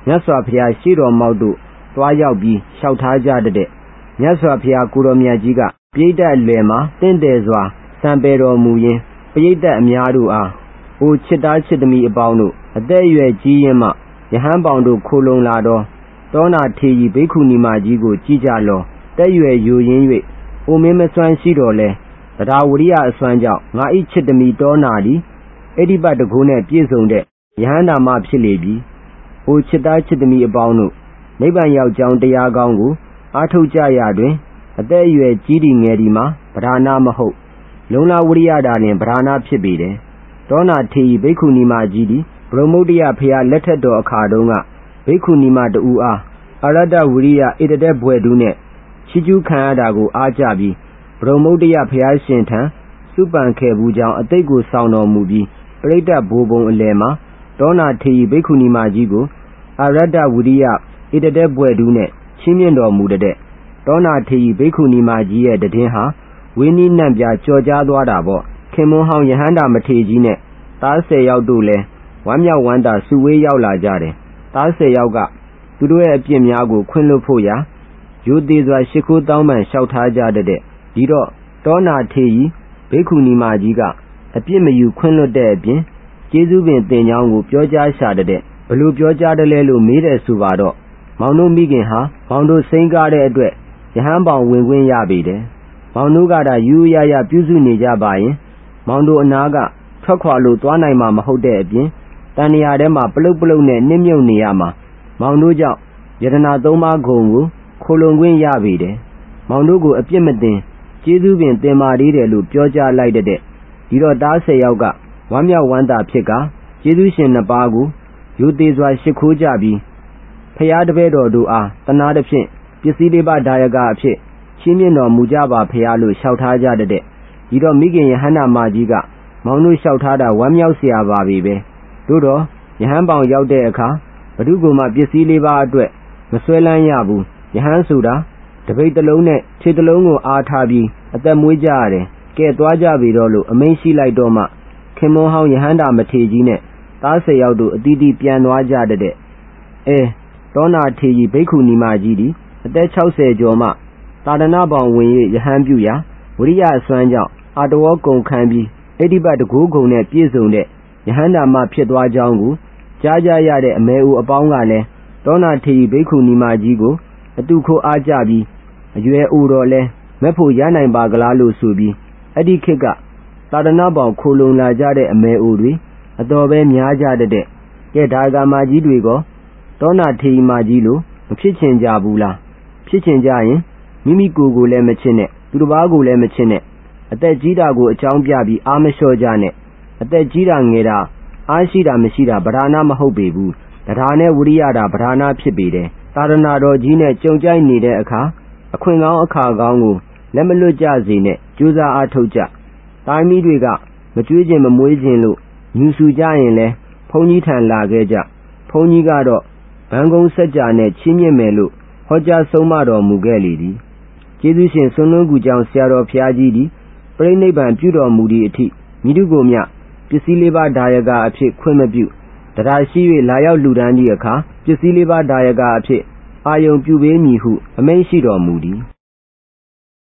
မြတ်စွာဘုရားရှေ့တော်မောက်တို့သွားရောက်ပြီးလျှောက်ထားကြတဲ့မြတ်စွာဘုရားကိုတော်မြတ်ကြီးကပရိသတ်အလယ်မှာတင့်တယ်စွာစံပယ်တော်မူရင်းပရိသတ်အများတို့အားအိုချစ်သားချစ်သမီးအပေါင်းတို့အသက်အရွယ်ကြီးရင်းမှယဟန်ပေါင်တို့ခိုလုံလာတော့တောနာထေရီဘိက္ခုနီမကြီးကိုကြည်ကြလောတက်ရွယ်ယိုရင်း၍အိုမင်းမစွမ်းရှိတော်လဲတရားဝရိယအစွမ်းကြောင့်ငါဤချစ်သမီးတောနာသည်အဲ့ဒီပတ်တကိုးနဲ့ပြည့်စုံတဲ့ယဟန္တာမဖြစ်လေပြီ။အိုချစ်သားချစ်သမီးအပေါင်းတို့နိဗ္ဗာန်ရောက်ကြောင်းတရားကောင်းကိုအားထုတ်ကြရတွင်အသက်အရွယ်ကြီးဒီငယ်ဒီမှာဗဒာနာမဟုတ်လုံလဝရိယတာတွင်ဗဒာနာဖြစ်ပေတယ်။တောနာထေရီဘိက္ခုနီမကြီးသည်ဗြဟ္မုဒ္ဒယဖျားလက်ထက်တော်အခါတုန်းကဘိက္ခုနီမတူအားအရတ္တဝရိယဣတတဲ့ဘွယ်တူးနဲ့ချီးကျူးခံရတာကိုအားကြပြီးဗြဟ္မုဒ္ဒယဖျားရှင်ထံစုပန်ခဲ့ဘူးကြောင်းအတိတ်ကိုဆောင်တော်မူပြီးပရိသတ်ဘိုးဘုံအလယ်မှာတောနာထေရီဘိက္ခုနီမကြီးကိုအရတ္တဝရိယဣတတဲ့ဘွယ်တူးနဲ့ချီးမြှင့်တော်မူတဲ့တောနာထေရီဘိက္ခုနီမကြီးရဲ့တည်င်းဟာဝင်းနီးနံ့ပြကြော်ကြားသွားတာပေါ့ခင်မွန်းဟောင်းယဟန္တာမထေကြီးနဲ့သားဆယ်ယောက်တို့လဲဝမ်းမြောက်ဝမ်းသာစုဝေးရောက်လာကြတယ်သားဆယ်ယောက်ကသူတို့ရဲ့အပြစ်များကိုခွင့်လွှတ်ဖို့ရာရိုသေစွာရှ िख ိုးတောင်းပန်လျှောက်ထားကြတဲ့ဒီတော့တောနာထေရီဘိက္ခုနီမကြီးကအပြစ်မယူခွင့်လွှတ်တဲ့အပြင်ကျေးဇူးပင်သင်ကြောင်းကိုပြောကြားရှာတဲ့ဘလို့ပြောကြားတယ်လဲလို့မေးတယ်ဆိုပါတော့မောင်တို့မိခင်ဟာမောင်တို့စိမ့်ကားတဲ့အတွက်ယဟန်ပေါင်ဝင်ခွင့်ရပေတယ်မောင်တို့ကဒါယူရရပြုစုနေကြပါရင်မောင်တို့အနာကထွက်ခွာလို့သွားနိုင်မှာမဟုတ်တဲ့အပြင်တန်ရာထဲမှာပလုတ်ပလုတ်နဲ့နှိမ့်မြုပ်နေရမှာမောင်တို့ကြောင့်ယတနာသုံးပါးဂုံကိုခိုလုံခွင့်ရပေတယ်မောင်တို့ကိုအပြစ်မတင်ကျေးဇူးပင်တင်ပါသေးတယ်လို့ပြောကြားလိုက်တဲ့ဒီတော့သားဆယ်ယောက်ကဝမ်းမြောက်ဝမ်းသာဖြစ်ကကျေးဇူးရှင်နှစ်ပါးကိုရိုသေစွာရှ िख ိုးကြပြီးဖျားတပည့်တော်တို့အားတနာတစ်ဖြင့်ပစ္စည်းလေးပါးဒါယကအဖြစ်ချီးမြှင့်တော်မူကြပါဖျားလို့လျှောက်ထားကြတဲ့ဒီတော့မိခင်ယဟန္တာမကြီးကမောင်တို့လျှောက်ထားတာဝမ်းမြောက်เสียပါပြီပဲတို့တော့ယဟန်ပေါင်ရောက်တဲ့အခါဘဒုကမှပစ္စည်းလေးပါးအတွက်မဆွဲလန်းရဘူးယဟန်ဆိုတာတပိတ်တစ်လုံးနဲ့ခြေတစ်လုံးကိုအားထားပြီးအသက်မွေးကြရတယ်ကဲသွားကြပြီတော့လို့အမိန့်ရှိလိုက်တော့မှခင်မွန်းဟောင်းယဟန္တာမထေကြီးနဲ့သားဆယ်ယောက်တို့အတီးတီးပြန်သွားကြတဲ့အဲတောနာထေရီဘိက္ခုနီမကြီးသည်အသက်၆၀ကျော်မှသာဒနာပေါင်ဝင်၍ယဟန်ပြုရာဝရိယအစွမ်းကြောင့်အာတဝေါကုံခံပြီးအိဒီပတ်တကူးကုံနဲ့ပြည့်စုံတဲ့ယဟန္တာမဖြစ်သွားကြောင်းကိုကြားကြရတဲ့အမေအိုအပေါင်းကလည်းတောနာထေရီဘိက္ခုနီမကြီးကိုအတုခိုးအားကြပြီးအရွယ်အိုတော်လဲမက်ဖို့ရနိုင်ပါကလားလို့ဆိုပြီးအဲ့ဒီခေတ်ကသာဒနာပေါင်ခိုလုံလာကြတဲ့အမေအိုတွေအတော်ပဲများကြတဲ့ကဲဒါဂါမကြီးတွေကတောနာထေရီမကြီးလိုမဖြစ်ချင်ကြဘူးလားဖြစ်ချင်ကြရင်မိမိကိုယ်ကိုလည်းမချစ်နဲ့သူတစ်ပါးကိုလည်းမချစ်နဲ့အသက်ကြီးတာကိုအကြောင်းပြပြီးအားမလျှော့ကြနဲ့အသက်ကြီးတာငယ်တာအားရှိတာမရှိတာဗဒာနာမဟုတ်ပေဘူးတရားနဲ့ဝရိယတာဗဒာနာဖြစ်ပေတယ်သာရဏတော်ကြီးနဲ့ကြုံကြိုက်နေတဲ့အခါအခွင့်ကောင်းအခါကောင်းကိုလက်မလွတ်ကြစေနဲ့ကြိုးစားအားထုတ်ကြတိုင်းမီးတွေကမကြွေးခြင်းမမွေးခြင်းလို့ညူဆူကြရင်လဲဘုန်းကြီးထံလာခဲ့ကြဘုန်းကြီးကတော့ဘန်ကုန်းစัจ जा နဲ့ချီးမြှင့်မယ်လို့ဟောကြားဆုံးမတော်မူခဲ့လေသည်ကျေးဇူးရှင်ဆွမ်းလွန်းကူကြောင့်ဆရာတော်ဘုရားကြီးသည်ပြိဋိနိဗ္ဗာန်ပြုတော်မူသည့်အထိမိတုကိုမြပစ္စည်းလေးပါးဒါယကအဖြစ်ခွင့်မပြုတရားရှိ၍လာရောက်လူဒန်းသည့်အခါပစ္စည်းလေးပါးဒါယကအဖြစ်အာယုံပြုပေးမည်ဟုအမိန့်ရှိတော်မူသည်